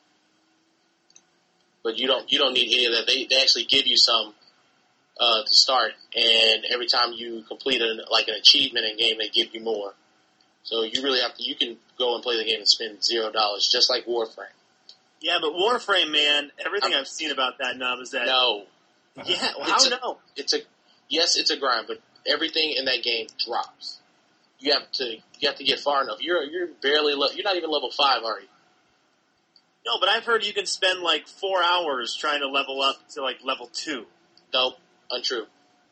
But you don't you don't need any of that. They they actually give you some uh, to start, and every time you complete an, like an achievement in game, they give you more. So you really have to. You can go and play the game and spend zero dollars, just like Warframe. Yeah, but Warframe, man, everything I'm, I've seen about that nub is that no. Yeah, well, how it's a, no? It's a yes, it's a grind, but everything in that game drops. You have to you have to get far enough. You're you're barely le- you're not even level five, are you? No, but I've heard you can spend like four hours trying to level up to like level two. Nope, untrue.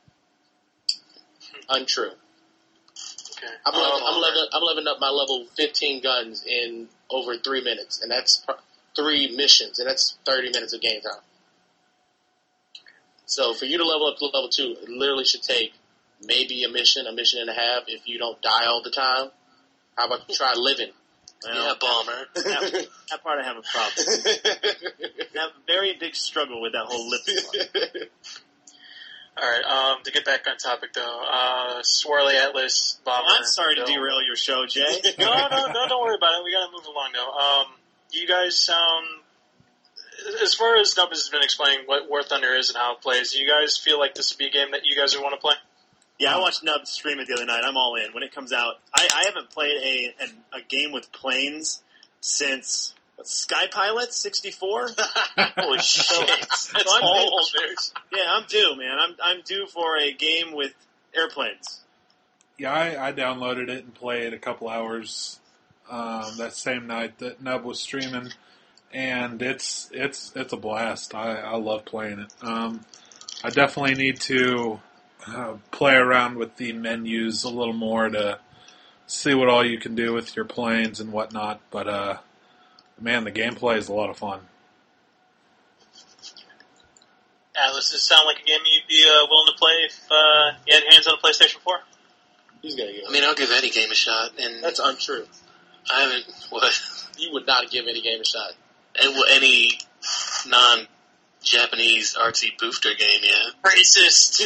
Untrue. Okay. I'm, leveling, Oh, I'm, leveling, I'm leveling up my level fifteen guns in over three minutes, and that's pr- three missions, and that's thirty minutes of game time. So for you to level up to level two, it literally should take maybe a mission, a mission and a half if you don't die all the time. How about you try living? Well, yeah, Bomber. That, that part I have a problem. I have a very big struggle with that whole lip part. All right. Um, to get back on topic, though, uh, Swirly Atlas Bomber. I'm sorry to derail your show, Jay. no, no, no, don't worry about it. We gotta move along, though. Um, you guys sound, as far as Nub has been explaining what War Thunder is and how it plays, do you guys feel like this would be a game that you guys would want to play? Yeah, I watched Nub stream it the other night. I'm all in. When it comes out, I, I haven't played a, a a game with planes since what, Sky Pilot sixty-four. Holy shit! That's So I'm old, due, dude. Yeah, I'm due, man. I'm I'm due for a game with airplanes. Yeah, I, I downloaded it and played a couple hours um, that same night that Nub was streaming, and it's it's it's a blast. I, I love playing it. Um, I definitely need to uh, play around with the menus a little more to see what all you can do with your planes and whatnot. But uh, man, the gameplay is a lot of fun. Atlas, does it sound like a game you'd be uh, willing to play if uh, you had your hands on a PlayStation four? He's gonna get it. I mean, I'll give any game a shot, and That's untrue. I haven't what You would not give any game a shot. and well, any non-Japanese artsy boofter game, yeah. Racist.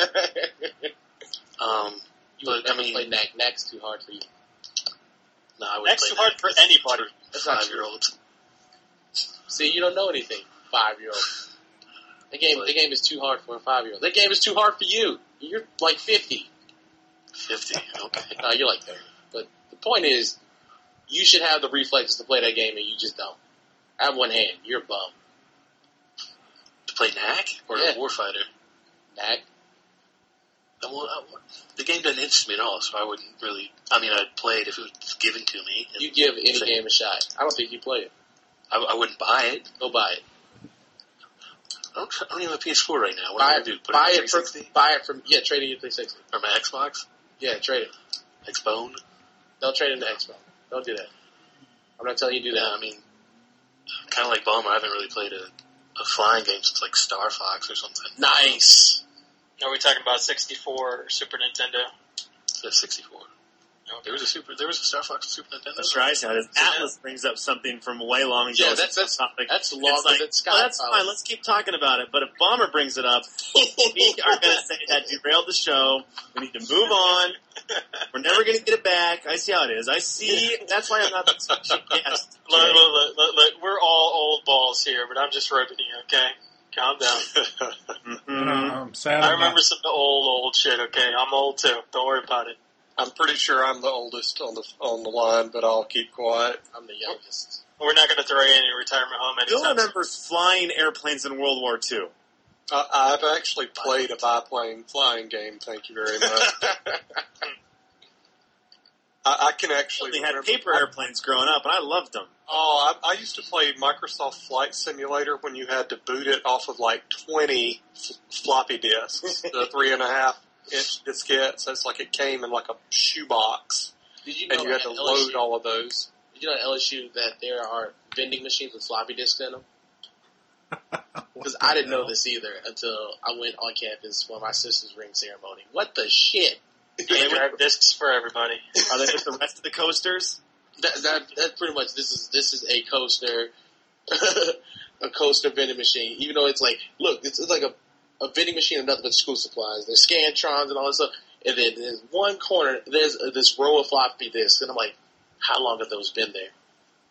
Um, You would but I never mean, play Knack. Knack's too hard for you. no, I wouldn't That's play too hard that. for anybody. That's not Five year olds. See, you don't know anything, five year old. The game, But- the game is too hard for a five year old. The game is too hard for you. You're like fifty. Fifty. Okay. No, you're like thirty. But the point is, you should have the reflexes to play that game, and you just don't. I have one hand. You're a bum. To play Knack or Yeah. Warfighter. Knack. I won't- I won't- the game doesn't interest me at all, so I wouldn't really. I mean, I'd play it if it was given to me. and You give any say- game a shot. I don't think you play it. I, I wouldn't buy it. Go buy it. I don't, I don't even have a P S four right now. What Buy am I it. going to do? Put Buy it in it from. three sixty Buy it from. Yeah, trade it in your three sixty. or my Xbox? Yeah, trade it. Xbone? Don't trade it in the Xbox. Don't do that. I'm not telling you to do Yeah, that. I mean, kind of like Bomber. I haven't really played a, a flying game since like Star Fox or something. Nice. Are we talking about sixty-four or Super Nintendo? Yeah, sixty-four. There was a super. There was a Star Fox Super Nintendo. That's right. So as Atlas brings up something from way long ago. Yeah, that's that's topic. that's It's longer like, than Sky. oh, that's Pilot. fine. Let's keep talking about it. But if Bomber brings it up, we are going to say that derailed the show. We need to move on. We're never going to get it back. I see how it is. I see. That's why I'm not the guest. Look, look, look, look, look, we're all old balls here, but I'm just ripping you, okay? Calm down. Mhm. I'm sad. I I'm remember not- some old, old shit, okay? I'm old too. Don't worry about it. I'm pretty sure I'm the oldest on the on the line, but I'll keep quiet. I'm the youngest. We're not going to throw you in your retirement home Bill anytime. remembers flying airplanes in World War Two. Uh, I've actually played a biplane flying game. Thank you very much. I, I can actually. We had remember- paper airplanes growing up, and I loved them. Oh, I, I used to play Microsoft Flight Simulator when you had to boot it off of like twenty f- floppy disks, the three and a half inch diskettes. That's like it came in like a shoebox, Did you know and you had at to L S load U, all of those. Did you know at L S U that there are vending machines with floppy disks in them? Because I didn't know this either until I went on campus for my sister's ring ceremony. What the shit? They drive discs for everybody. Are they with the rest of the coasters? That, that that's pretty much this is this is a coaster, a coaster vending machine. Even though it's like, look, it's, it's like a a vending machine and nothing but school supplies. There's Scantrons and all this stuff. And then there's one corner, there's uh, this row of floppy disks. And I'm like, how long have those been there?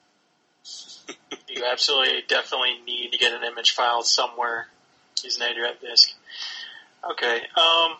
You absolutely, definitely need to get an image file somewhere using a drive disk. Okay. Um,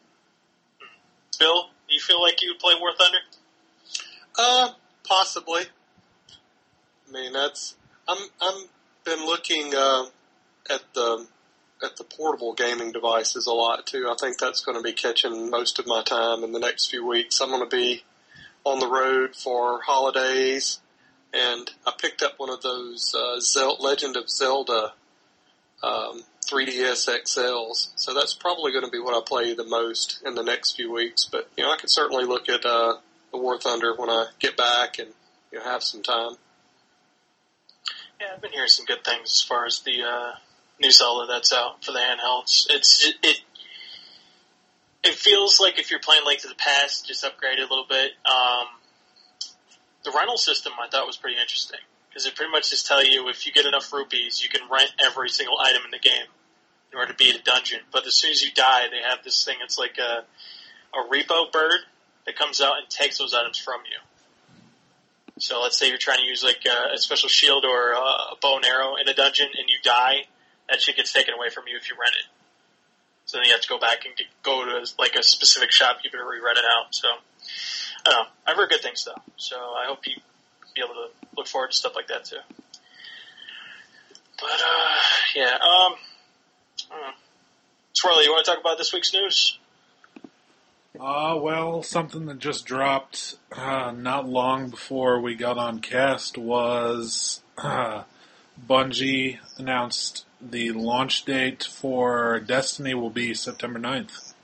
Bill, do you feel like you would play War Thunder? Uh, possibly. I mean, that's I'm I'm been looking uh, at the at the portable gaming devices a lot too. I think that's going to be catching most of my time in the next few weeks. I'm going to be on the road for holidays, and I picked up one of those uh, Zel- Legend of Zelda um, three D S X Ls. So that's probably going to be what I play the most in the next few weeks. But you know, I could certainly look at uh, the War Thunder when I get back and you know have some time. Yeah, I've been hearing some good things as far as the uh, new Zelda that's out for the handhelds. It's it, it it feels like if you're playing Link to the Past, just upgraded a little bit. Um, the rental system I thought was pretty interesting because it pretty much just tell you if you get enough rupees, you can rent every single item in the game in order to beat a dungeon. But as soon as you die, they have this thing. It's like a a repo bird that comes out and takes those items from you. So let's say you're trying to use like a, a special shield or a, a bow and arrow in a dungeon and you die, that shit gets taken away from you if you rent it. So then you have to go back and get, go to like a specific shopkeeper to re-rent it out. So, I don't know. I've heard good things though. So I hope you be able to look forward to stuff like that too. But, uh, yeah, um, I don't know. Swirly, you want to talk about this week's news? Uh, well, something that just dropped uh, not long before we got on cast was uh, Bungie announced the launch date for Destiny will be September ninth.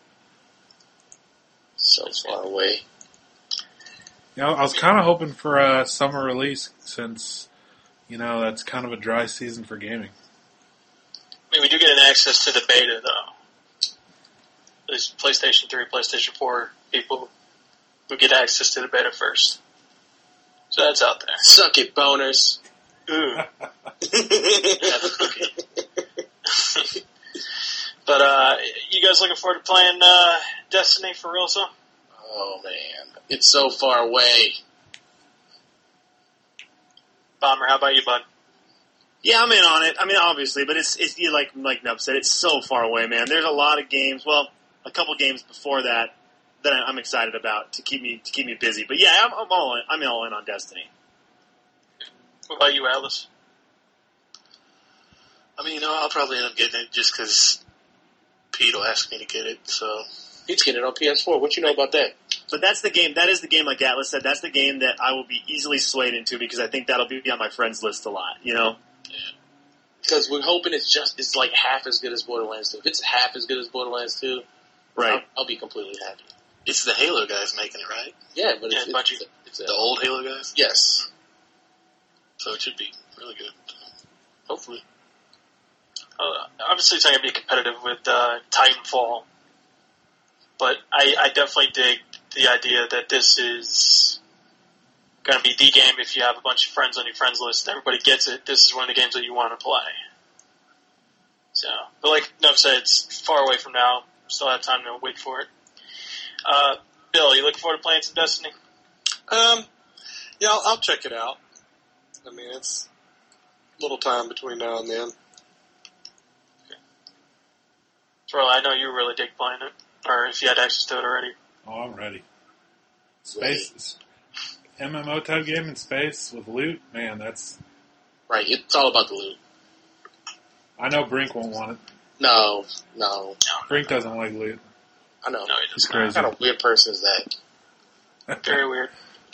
So far away. You know, I was kind of hoping for a summer release since, you know, that's kind of a dry season for gaming. I mean, we do get an access to the beta, though. There's PlayStation three, PlayStation four people who get access to the beta first. So that's out there. Suck it, boners. Ooh. But, uh, you guys looking forward to playing, uh, Destiny for real, so? Oh, man. It's so far away. Bomber, how about you, bud? Yeah, I'm in on it. I mean, obviously, but it's, it's like, like Nub said, it's so far away, man. There's a lot of games, well, a couple games before that that I'm excited about to keep me to keep me busy. But yeah, I'm, I'm all in. I'm all in on Destiny. What about you, Alice? I mean, you know, I'll probably end up getting it just because Pete will ask me to get it. So Pete's getting it on P S four. What you know about that? But that's the game. That is the game, like Atlas said. That's the game that I will be easily swayed into because I think that'll be on my friends list a lot. You know. Because we're hoping it's just it's like half as good as Borderlands two. If it's half as good as Borderlands two, right, I'll, I'll be completely happy. It's the Halo guys making it, right? Yeah, but yeah, it's, it's, it's, it's a, the old Halo guys. Yes. So it should be really good. Hopefully. Uh, obviously, it's not going to be competitive with uh, Titanfall, but I, I definitely dig the idea that this is going to be the game if you have a bunch of friends on your friends list. Everybody gets it. This is one of the games that you want to play. So, but like Nub said, it's far away from now. Still have time to wait for it. Uh, Bill, you looking forward to playing some Destiny? Um, yeah, I'll, I'll check it out. I mean, it's a little time between now and then. Okay. Well, I know you really dig playing it, or if you had access to it already. Oh, I'm ready. Space, M M O type game in space with loot, man, that's... Right, it's all about the loot. I know Brink won't want it. No, no. Brink doesn't like loot. I know. No, he He's doesn't. crazy. What kind of weird person is that? Very weird.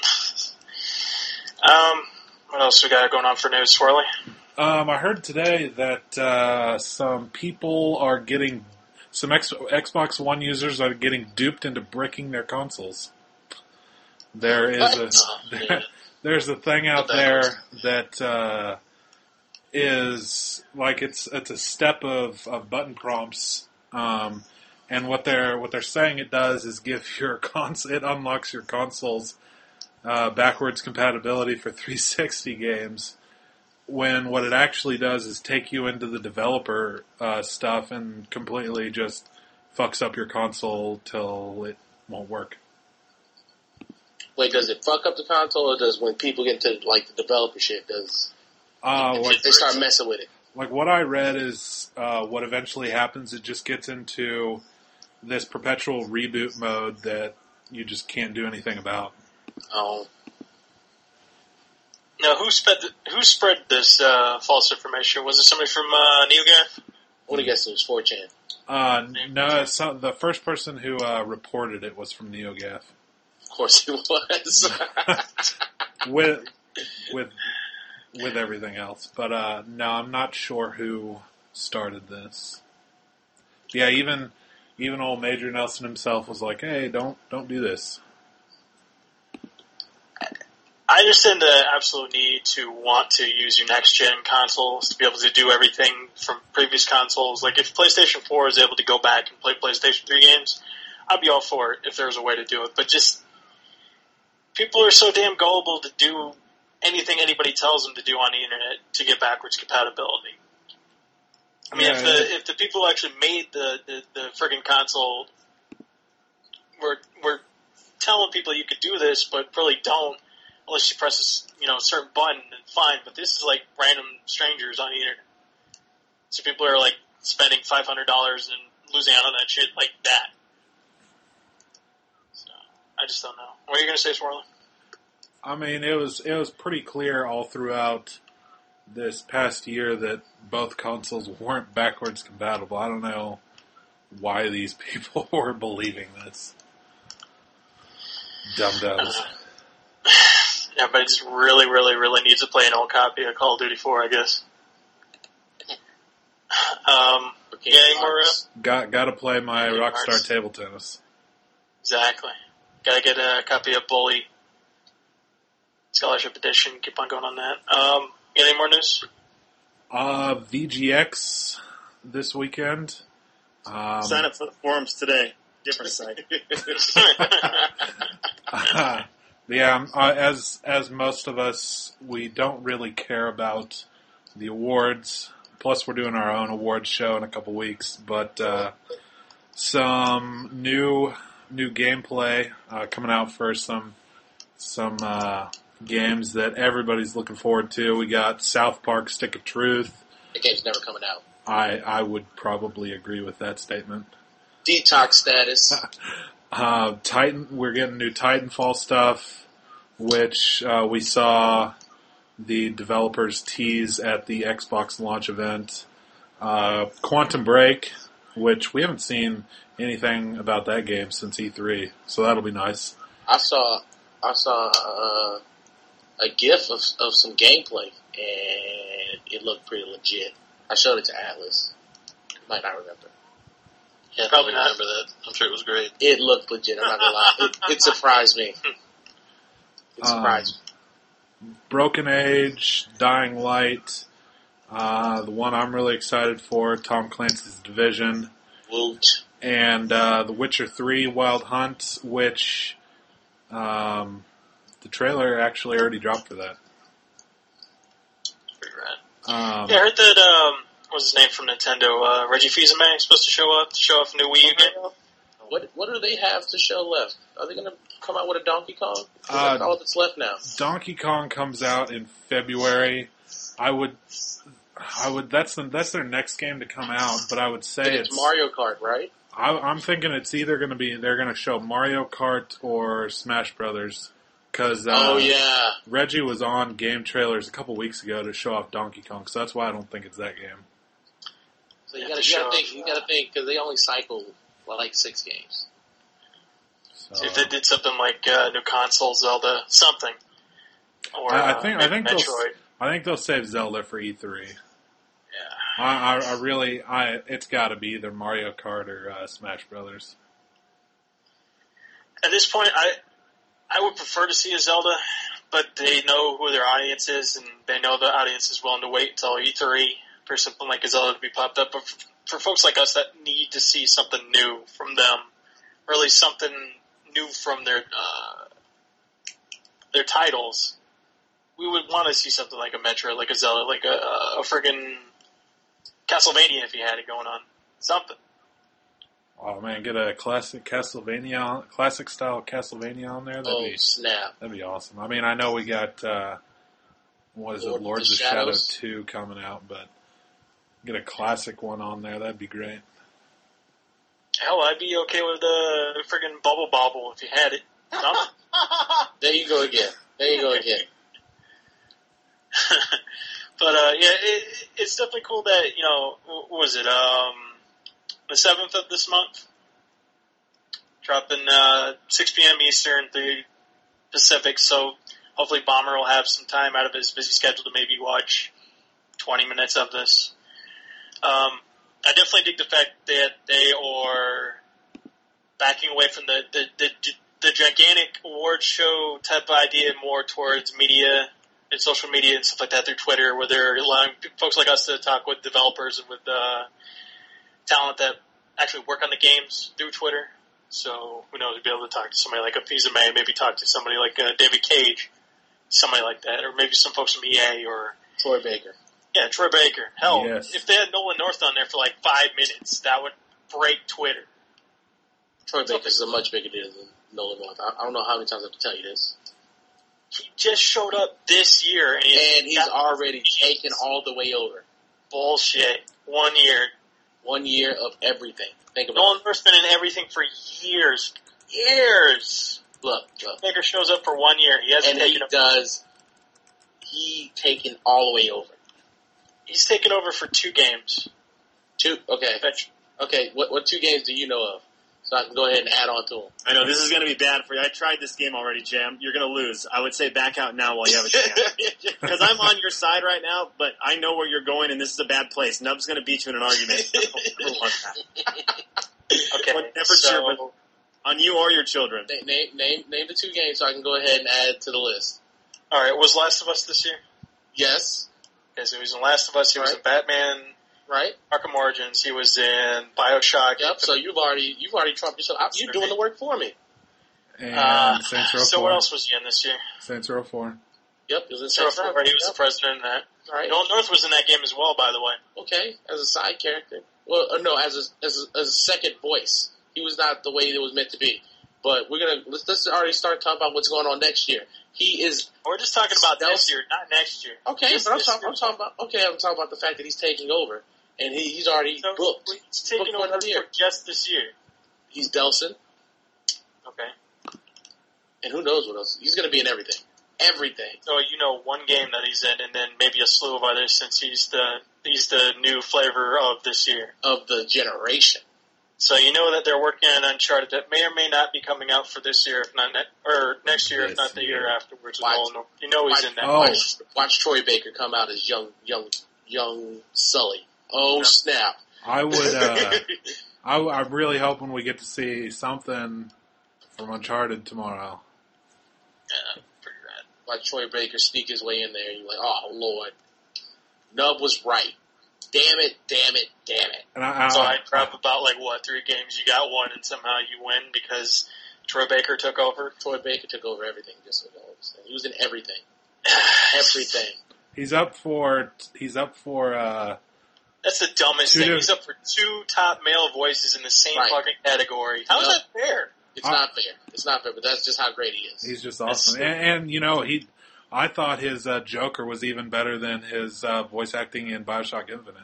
um, what else we got going on for news, Swirly? Um, I heard today that uh, some people are getting, some X, Xbox One users are getting duped into bricking their consoles. There is a there, there's a thing out there that uh, is like it's it's a step of, of button prompts, um, and what they're what they're saying it does is give your console it unlocks your console's uh, backwards compatibility for three sixty games. when what it actually does is take you into the developer uh, stuff and completely just fucks up your console till it won't work. Wait, does it fuck up the console, or does when people get into like the developer shit, does uh, like, they start messing with it? Like what I read is uh, what eventually happens. It just gets into this perpetual reboot mode that you just can't do anything about. Oh. Now, who spread the, who spread this uh, false information? Was it somebody from uh, NeoGAF? I want to guess it was four chan. Uh, no, it's not, the first person who uh, reported it was from NeoGAF. Of course it was. with with with everything else, but uh, no, I'm not sure who started this. Yeah, even even old Major Nelson himself was like, "Hey, don't don't do this." I understand the absolute need to want to use your next-gen consoles to be able to do everything from previous consoles. Like, if PlayStation four is able to go back and play PlayStation three games, I'd be all for it if there was a way to do it. But just, people are so damn gullible to do anything anybody tells them to do on the internet to get backwards compatibility. I mean, Yeah, if the if the people who actually made the, the, the friggin' console were, were telling people you could do this, but really don't, unless you press a, you know, a certain button, and fine. But this is like random strangers on the internet. So people are like spending five hundred dollars and losing out on that shit like that. So I just don't know. What are you going to say, Swirly? I mean, it was it was pretty clear all throughout this past year that both consoles weren't backwards compatible. I don't know why these people were believing this. Dum-dums. Everybody just really, really, really needs to play an old copy of Call of Duty four, I guess. Um, yeah, any more? Uh, got got to play my Kingdom Rockstar Hearts. table tennis. Exactly. Gotta get a copy of Bully Scholarship Edition. Keep on going on that. Um, you got any more news? Uh, V G X this weekend. Um, Sign up for the forums today. Different site. uh, yeah, um, uh, as as most of us, we don't really care about the awards. Plus, we're doing our own awards show in a couple weeks. But uh, some new new gameplay uh, coming out for some some uh, games that everybody's looking forward to. We got South Park: Stick of Truth. The game's never coming out. I I would probably agree with that statement. Detox status. Uh, Titan, we're getting new Titanfall stuff, which uh, we saw the developers tease at the Xbox launch event. Uh, Quantum Break, which we haven't seen anything about that game since E three, so that'll be nice. I saw I saw uh, a GIF of, of some gameplay, and it looked pretty legit. I showed it to Atlas. Might not remember. Yeah, probably not remember that. I'm sure it was great. It looked legit. I'm not gonna lie. It, it surprised me. It surprised um, me. Broken Age, Dying Light, uh, the one I'm really excited for, Tom Clancy's Division, Woot. and uh, The Witcher three Wild Hunt, which um, the trailer actually already dropped for that. Pretty rad. Um, Yeah, I heard that, um, what's his name from Nintendo, uh, Reggie Fils-Aimé is supposed to show up to show off a new Wii U game. What what do they have to show left? Are they going to come out with a Donkey Kong? Uh, That's all that's left now. Donkey Kong comes out in February. I would, I would. That's the, that's their next game to come out. But I would say And it's, it's Mario Kart, right? I, I'm thinking it's either going to be they're going to show Mario Kart or Smash Brothers. Because uh, Oh yeah. Reggie was on game trailers a couple weeks ago to show off Donkey Kong, so that's why I don't think it's that game. So you Yeah, got to to show think. off, You got to think because they only cycle well, like six games. So, See if they did something like uh, new console Zelda something, or I, I uh, think I maybe think they'll Metroid. I think they'll save Zelda for E three. Yeah. I, I, I really I it's got to be either Mario Kart or uh, Smash Brothers. At this point, I I would prefer to see a Zelda, but they know who their audience is, and they know the audience is willing to wait until E three for something like a Zelda to be popped up. But for, for folks like us that need to see something new from them, or at least something new from their uh, their titles, we would want to see something like a Metroid, like a Zelda, like a, a friggin' Castlevania if you had it going on. Something. Oh man, get a classic Castlevania, classic style Castlevania on there. That'd Oh, be snap. that'd be awesome. I mean, I know we got uh, what is Lord it, of Lords the of Shadow Shadows. two coming out, but get a classic one on there. That'd be great. Hell, I'd be okay with the friggin' Bubble Bobble if you had it. Something. There you go again. There you go again. But uh, yeah, it, it's definitely cool that, you know, what was it, um, the seventh of this month? Dropping uh, six p.m. Eastern, three Pacific, so hopefully Bomber will have some time out of his busy schedule to maybe watch twenty minutes of this. Um, I definitely dig the fact that they are backing away from the, the, the, the gigantic award show type idea more towards media and social media and stuff like that through Twitter, where they're allowing folks like us to talk with developers and with uh, talent that actually work on the games through Twitter. So who knows, we'll be able to talk to somebody like a Pizza May, maybe talk to somebody like uh, David Cage, somebody like that, or maybe some folks from E A or Troy Baker. Yeah, Troy Baker. Hell, Yes. if they had Nolan North on there for like five minutes, that would break Twitter. Troy Baker is a much bigger deal than Nolan North. I, I don't know how many times I have to tell you this. He just showed up this year, and he's, And he's already taken all the way over. bullshit. One year. One year of everything. Think about Nolan North's been in everything for years. Years. it. Look, look. Baker shows up for one year. He hasn't And he taken. A, does. He taken all the way over. he's taken over for two games. Two. Okay. Fetch. Okay. What what two games do you know of? So I can go ahead and add on to them. I know this is going to be bad for you. I tried this game already, Jam. You're going to lose. I would say back out now while you have a chance. Because I'm on your side right now, but I know where you're going, and this is a bad place. Nub's going to beat you in an argument. I don't ever want that. Okay. But never so, sure, but on you or your children. Name, name name name the two games so I can go ahead and add to the list. all right, was Last of Us this year? Yes. Okay, so he was in Last of Us. He was Right. in Batman, Right. Arkham Origins. He was in Bioshock. Yep. So you've already you've already trumped yourself. out. You're doing the work for me. And Uh, Saints Row so four. what else was he in this year? Saints Row four. Yep. It was in So Saints Row. he was Yep. the president in that. All right. Nolan North was in that game as well, by the way. Okay, as a side character. Well, uh, no, as a, as a, as a second voice. He was not the way it was meant to be. But we're gonna let's, let's already start talking about what's going on next year. He is We're just talking about Stealth- this year, not next year. okay, Just but I'm this talking, year. I'm talking about okay. I'm talking about the fact that he's taking over, and he, he's already So booked. He's taking Booked for over another year. for just this year. He's Delson, Okay. and who knows what else? He's going to be in everything, everything. So you know one game that he's in, and then maybe a slew of others since he's the he's the new flavor of this year. Of the generation. So you know that they're working on Uncharted that may or may not be coming out for this year, if not ne- or next year, if This not the year year. afterwards. Watch- With Nolan. You know he's watch- in that. Oh. Watch, watch Troy Baker come out as young, young, young Sully. Oh snap! I would. Uh, I, I'm really hoping we get to see something from Uncharted tomorrow. Yeah, pretty rad. Watch Troy Baker sneak his way in there. You're like, oh Lord, Nub was right. Damn it! Damn it! Damn it! And I, I, So I drop about like what three games you got one, and somehow you win because Troy Baker took over. Troy Baker took over everything. Just so you know what I'm saying. He was in everything. Everything. he's up for. He's up for. Uh, That's the dumbest Two thing. diff- He's up for two top male voices in the same Right. fucking category. How is Yep. that fair? It's Uh, not fair. It's not fair, but that's just how great he is. he's just That's awesome. And, and you know he. I thought his uh, Joker was even better than his uh, voice acting in Bioshock Infinite.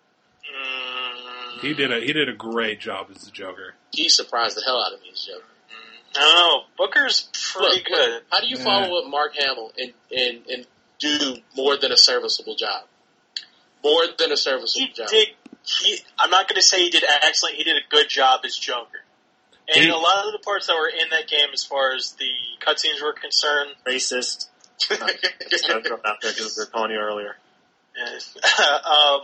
Mm, He did a he did a great job as the Joker. He surprised the hell out of me, this Joker. I don't know. Booker's pretty Look, good. look, how do you Yeah. follow up Mark Hamill and, and, and do more than a serviceable job? More than a serviceable He job. did. He. I'm not going to say he did excellent. He did a good job as Joker. And He- a lot of the parts that were in that game, as far as the cutscenes were concerned, Racist. Just gotta throw it out there because we were calling you earlier. um,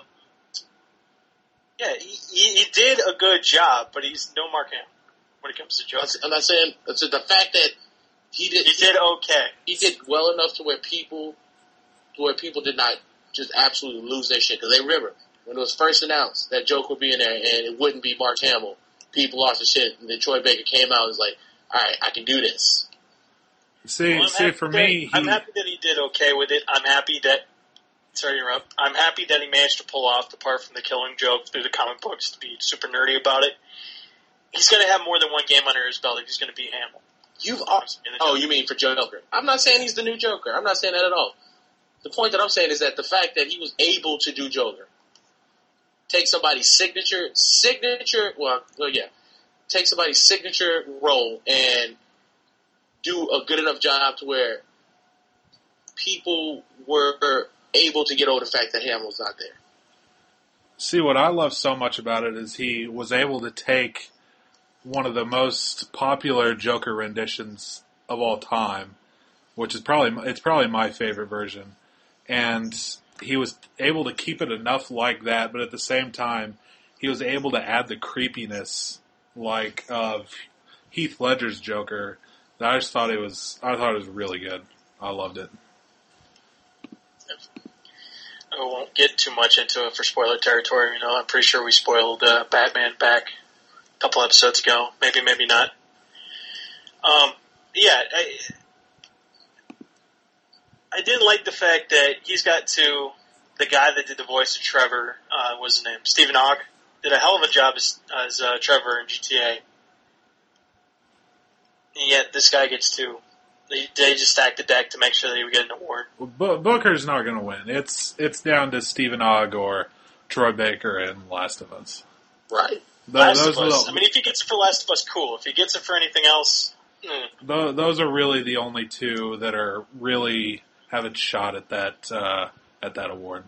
yeah, he, he, he did a good job, but he's no Mark Hamill when it comes to Joker. I'm not saying it's the fact that he did He did okay. he did well enough to where people to where people did not just absolutely lose their shit. Because they remember when it was first announced that Joker would be in there and it wouldn't be Mark Hamill, people lost their shit. And then Troy Baker came out and was like, "All right, I can do this." See, Well, I'm see, happy for that- me, he, I'm happy that he did okay with it. I'm happy that. Sorry to interrupt. I'm happy that he managed to pull off the part from the Killing Joke through the comic books to be super nerdy about it. He's going to have more than one game under his belt if he's going to beat Hamill. You've oh, you mean for Joker? I'm not saying he's the new Joker. I'm not saying that at all. The point that I'm saying is that the fact that he was able to do Joker, take somebody's signature, signature, well, well yeah, take somebody's signature role and do a good enough job to where people were able to get over the fact that Hamill's not there. see, what I love so much about it is he was able to take one of the most popular Joker renditions of all time, which is probably it's probably my favorite version, and he was able to keep it enough like that, but at the same time, he was able to add the creepiness like of Heath Ledger's Joker. That I just thought it was I thought it was really good. I loved it. I won't get too much into it for spoiler territory. You know, I'm pretty sure we spoiled uh, Batman back a couple episodes ago. Maybe, maybe not. Um, yeah, I, I didn't like the fact that he's got to the guy that did the voice of Trevor. Uh, what's his name? Stephen Ogg did a hell of a job as, as uh, Trevor in G T A. And yet this guy gets to. They, they just stacked the deck to make sure that he would get an award. Well, Booker's not going to win. It's it's down to Stephen Ogg or Troy Baker in Last of Us. Right. The, Last those of Us. the, I mean, if he gets it for Last of Us, cool. If he gets it for anything else, mm. the, those are really the only two that are really have a shot at that uh, at that award.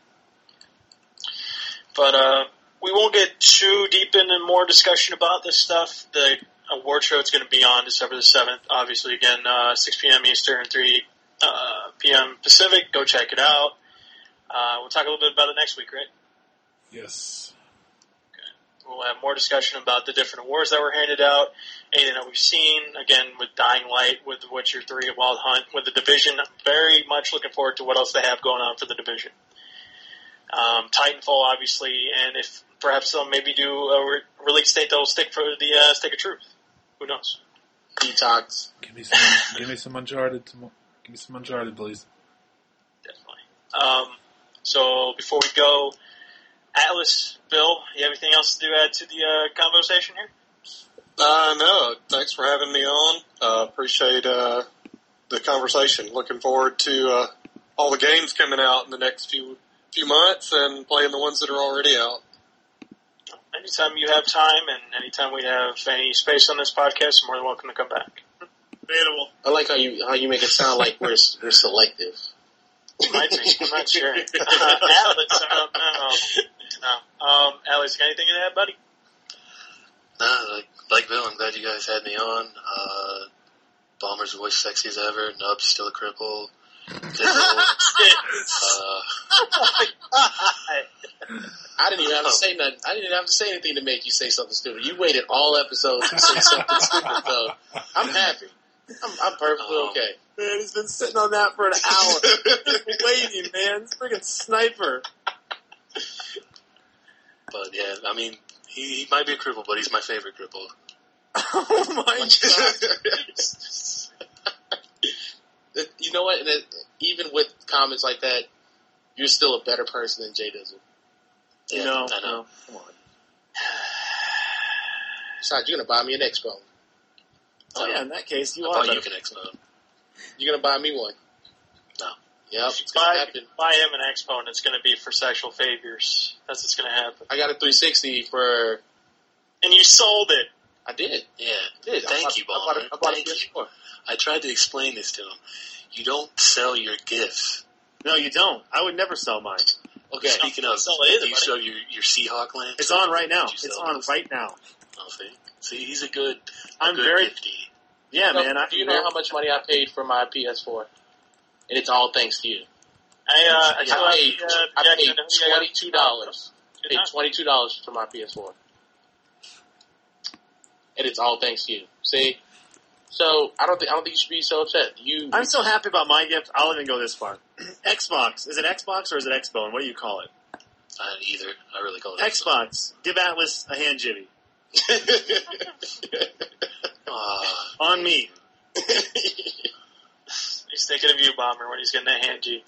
But uh, we won't get too deep into more discussion about this stuff. The award show is going to be on December the seventh, obviously, again, uh, six p.m. Eastern, three p.m. Pacific. Go check it out. Uh, we'll talk a little bit about it next week, right? Yes. Okay. We'll have more discussion about the different awards that were handed out, anything that we've seen, again, with Dying Light, with Witcher three, Wild Hunt, with The Division. I'm very much looking forward to what else they have going on for The Division. Um, Titanfall, obviously, and if perhaps they'll maybe do a re- release date that'll stick for the uh, Stick of Truth. Who knows? Detox. Give me some. give me some Uncharted. Some, give me some Uncharted, please. Definitely. Um, so before we go, Atlas, Bill, you have anything else to add to the uh, conversation here? Uh, no. Thanks for having me on. Uh, appreciate uh, the conversation. Looking forward to uh, all the games coming out in the next few few months and playing the ones that are already out. Anytime you have time and anytime we have any space on this podcast, you're more than welcome to come back. Debatable. I like how you how you make it sound like we're we're selective. Might be. I'm not sure. Uh, Alex, I don't know. No. Um, Alex, got anything to add, buddy? Nah, like, like Bill, I'm glad you guys had me on. Uh, Bomber's voice sexy as ever. Nub's still a cripple. Dizzle, uh, I didn't even have to say nothing. I didn't even have to say anything to make you say something stupid. You waited all episodes to say something stupid, so I'm happy. I'm, I'm perfectly Um, okay. Man, he's been sitting on that for an hour. Just waiting, man. This freaking sniper. But yeah, I mean, he, he might be a cripple, but he's my favorite cripple. Oh my god. You know what? And it, even with comments like that, you're still a better person than Jay Dizzle. Yeah, No, I know. no, come on. Besides, you're gonna buy me an X-Phone. Oh yeah, in that case, you I are thought better. you can explode. You're gonna buy me one. No. Yep, it's gonna Buy, happen. buy him an Expo and it's going to be for sexual favors. That's what's going to happen. I got a three sixty for. And you sold it. I did. Yeah. I did. Thank I bought, you, I bought, Bomber. a, I bought Thank a P S four. I tried to explain this to him. You don't sell your gifts. No, you don't. I would never sell mine. Okay. Speaking of, sell it either, do you buddy. show your, your Seahawk land? It's on right now. Did you It's sell on those? right now. Oh, see? See, he's a good, a I'm good very- fifty. Yeah, No, man. I, do you know how much money I paid for my P S four? And it's all thanks to you. I, uh, I, I still have paid, the, uh, I Jack paid and who you got? twenty-two dollars. Good Paid night. twenty-two dollars for my P S four. And it's all thanks to you. See? So, I don't think I don't think you should be so upset. You, I'm so happy about my gift. I'll even go this far. Xbox. Is it Xbox or is it Xbone? What do you call it? Uh, either. I really call it Xbox. Give Atlas a hand jibby. Uh, On me. He's thinking of you, Bomber, when he's getting that hand G.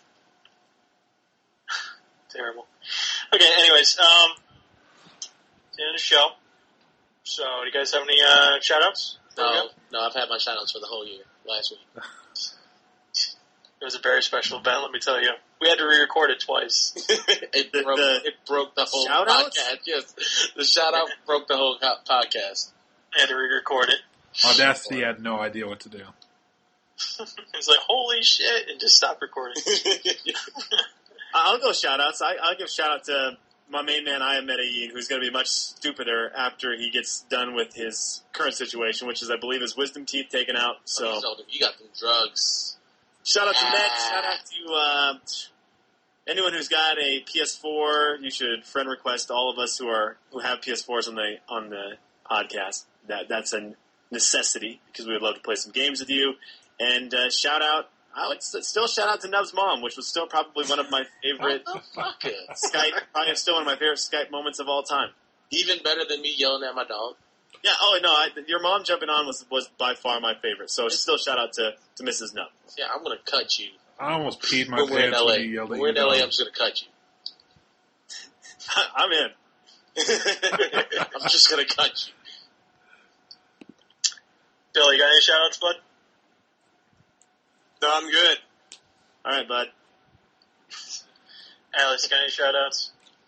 Terrible. Okay, anyways, um, it's the end of the show. So, do you guys have any uh, shout-outs? No, no, I've had my shout-outs for the whole year, last week. It was a very special event, let me tell you. We had to re-record it twice. it, broke, the, it broke the whole shout-outs? podcast. Yes, the shout-out broke the whole co- podcast. I had to re-record it. Audacity had no idea what to do. It was like, holy shit, and just stop recording. I'll go shout-outs. I, I'll give shout-out to my main man, Aya Medellin, who's going to be much stupider after he gets done with his current situation, which is, I believe, his wisdom teeth taken out. So, oh, you got them drugs. Shout out to ah. Med. Shout out to uh, anyone who's got a P S four. You should friend request all of us who are who have P S fours on the on the podcast. That that's a necessity because we would love to play some games with you. And uh, shout out. I would still shout out to Nub's mom, which was still probably one of my favorite Skype, probably still one of my favorite Skype moments of all time. Even better than me yelling at my dog. Yeah. Oh no, I, your mom jumping on was was by far my favorite. So still shout out to, to Missus Nub. Yeah, I'm gonna cut you. I almost peed my when we're in pants L A. when you yelled When at we're in your L A, dog. I'm just gonna cut you. I'm in. I'm just gonna cut you. Billy, got any shout-outs, bud? No, I'm good. All right, bud. Alice, got any shout-outs?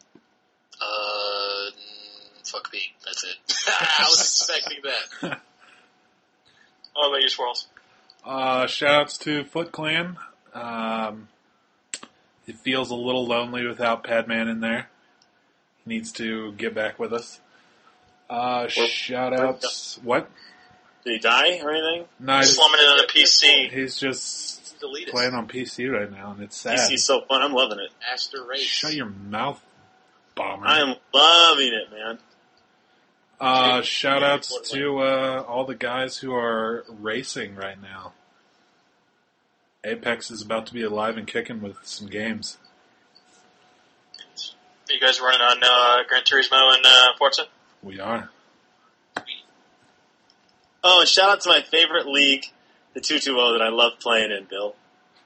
Uh, fuck me. That's it. I was expecting that. What about you, Swirls? Uh, shoutouts to Foot Clan. Um, it feels a little lonely without Padman in there. He needs to get back with us. Uh, shoutouts. What? Did he die or anything? No, he's, Slumming it on a P C. he's just Delete playing on P C right now, and it's sad. P C's so fun. I'm loving it. Aster Race. Shut your mouth, Bomber. I am loving it, man. Uh, shoutouts to uh, all the guys who are racing right now. Apex is about to be alive and kicking with some games. Are you guys running on uh, Gran Turismo and uh, Forza? We are. Oh, and shout out to my favorite league, the two two oh, that I love playing in, Bill.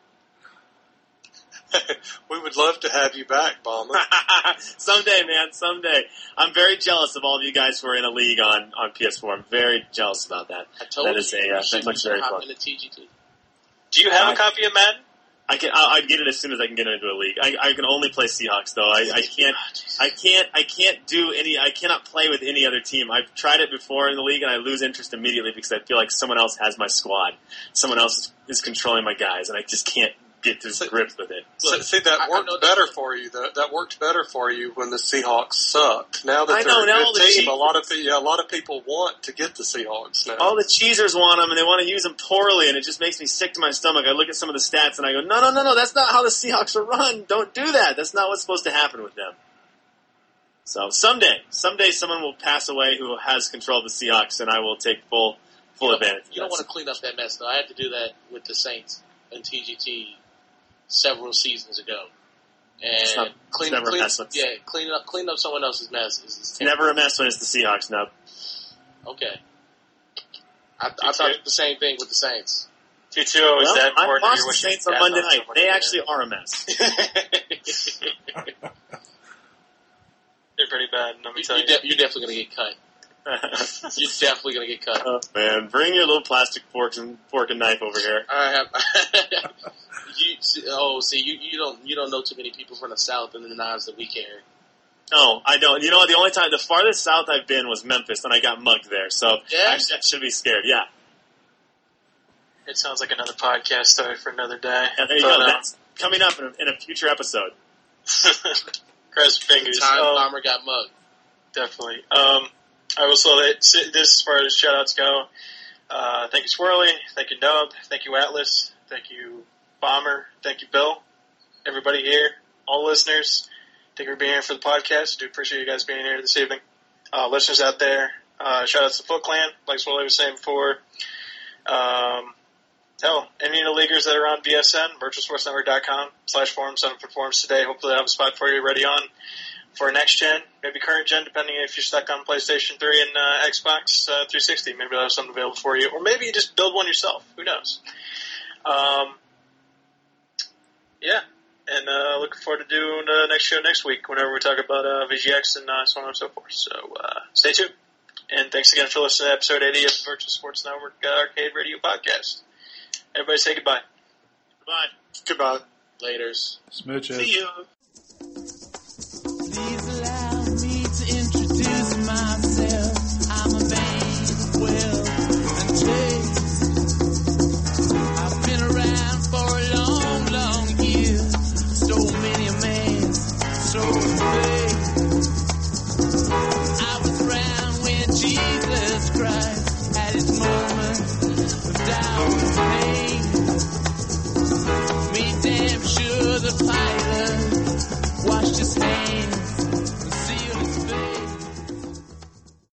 We would love to have you back, Bomber. Someday, man, someday. I'm very jealous of all of you guys who are in a league on, on P S four. I'm very jealous about that. I told that you, is a, you uh, should, that looks you should very hop fun. into T G T. Do you have I- a copy of Madden? I can. I'll, I'd get it as soon as I can get into a league. I, I can only play Seahawks though. I, I can't. I can't. I can't do any. I cannot play with any other team. I've tried it before in the league, and I lose interest immediately because I feel like someone else has my squad. Someone else is, is controlling my guys, and I just can't get to grips with it. So, see, that I- I worked know that- better for you. That that worked better for you when the Seahawks sucked. Now that I they're know, a now good all the team, cheap- a lot of pe- yeah, a lot of people want to get the Seahawks now. All the cheesers want them, and they want to use them poorly, and it just makes me sick to my stomach. I look at some of the stats, and I go, no, no, no, no, that's not how the Seahawks are run. Don't do that. That's not what's supposed to happen with them. So someday, someday someone will pass away who has control of the Seahawks, and I will take full full You advantage. don't, you don't want to clean up that mess, though. I had to do that with the Saints in T G T several seasons ago. And It's not- clean, it's never a clean, mess when- yeah, clean up, clean up someone else's mess. Is, is It's never a mess when it's the Seahawks. No, Okay. I, I thought the same thing with the Saints. T two O is well, that I important? lost You're the wishing Saints on death Monday night. someone They here. actually are a mess. They're pretty bad, let me You, tell you you. de- you're definitely going to get cut. You're definitely going to get cut. Oh man, bring your little plastic forks and fork and knife over here. I have. you see, oh, see, you, you don't you don't know too many people from the South and the knives that we carry. No, I don't. You know what? The only time, the farthest south I've been was Memphis, and I got mugged there. So Yeah? I sh- should be scared. Yeah. It sounds like another podcast story for another day. Yeah, there you But, go. uh, That's coming up in a, in a future episode. Cross fingers. Time Um, Bomber got mugged. Definitely. Um, I will say that this, as far as shout-outs go, uh, thank you, Swirly. Thank you, Nub. Thank you, Atlas. Thank you, Bomber. Thank you, Bill. Everybody here, all listeners, thank you for being here for the podcast. I do appreciate you guys being here this evening. Uh, listeners out there, uh, shout-outs to Foot Clan, like Swirly was saying before. Um, hell, any of the leaguers that are on V S N, virtual sports network dot com slash forums, sign up for forums today. Hopefully they'll have a spot for you ready on for next gen, maybe current gen, depending if you're stuck on PlayStation three and uh, Xbox uh, three sixty. Maybe they'll have something available for you. Or maybe you just build one yourself. Who knows? Um, yeah, and uh, looking forward to doing the uh, next show next week whenever we talk about uh, V G X and uh, so on and so forth. So uh, stay tuned. And thanks again for listening to episode eighty of the Virtual Sports Network uh, Arcade Radio Podcast. Everybody say goodbye. Goodbye. Goodbye. Laters. Smooches. See you. Please allow me to introduce myself. I'm a man of wealth and taste. I've been around for a long, long year. Stole many a man's soul and faith. I was around when Jesus Christ had his moment of doubt.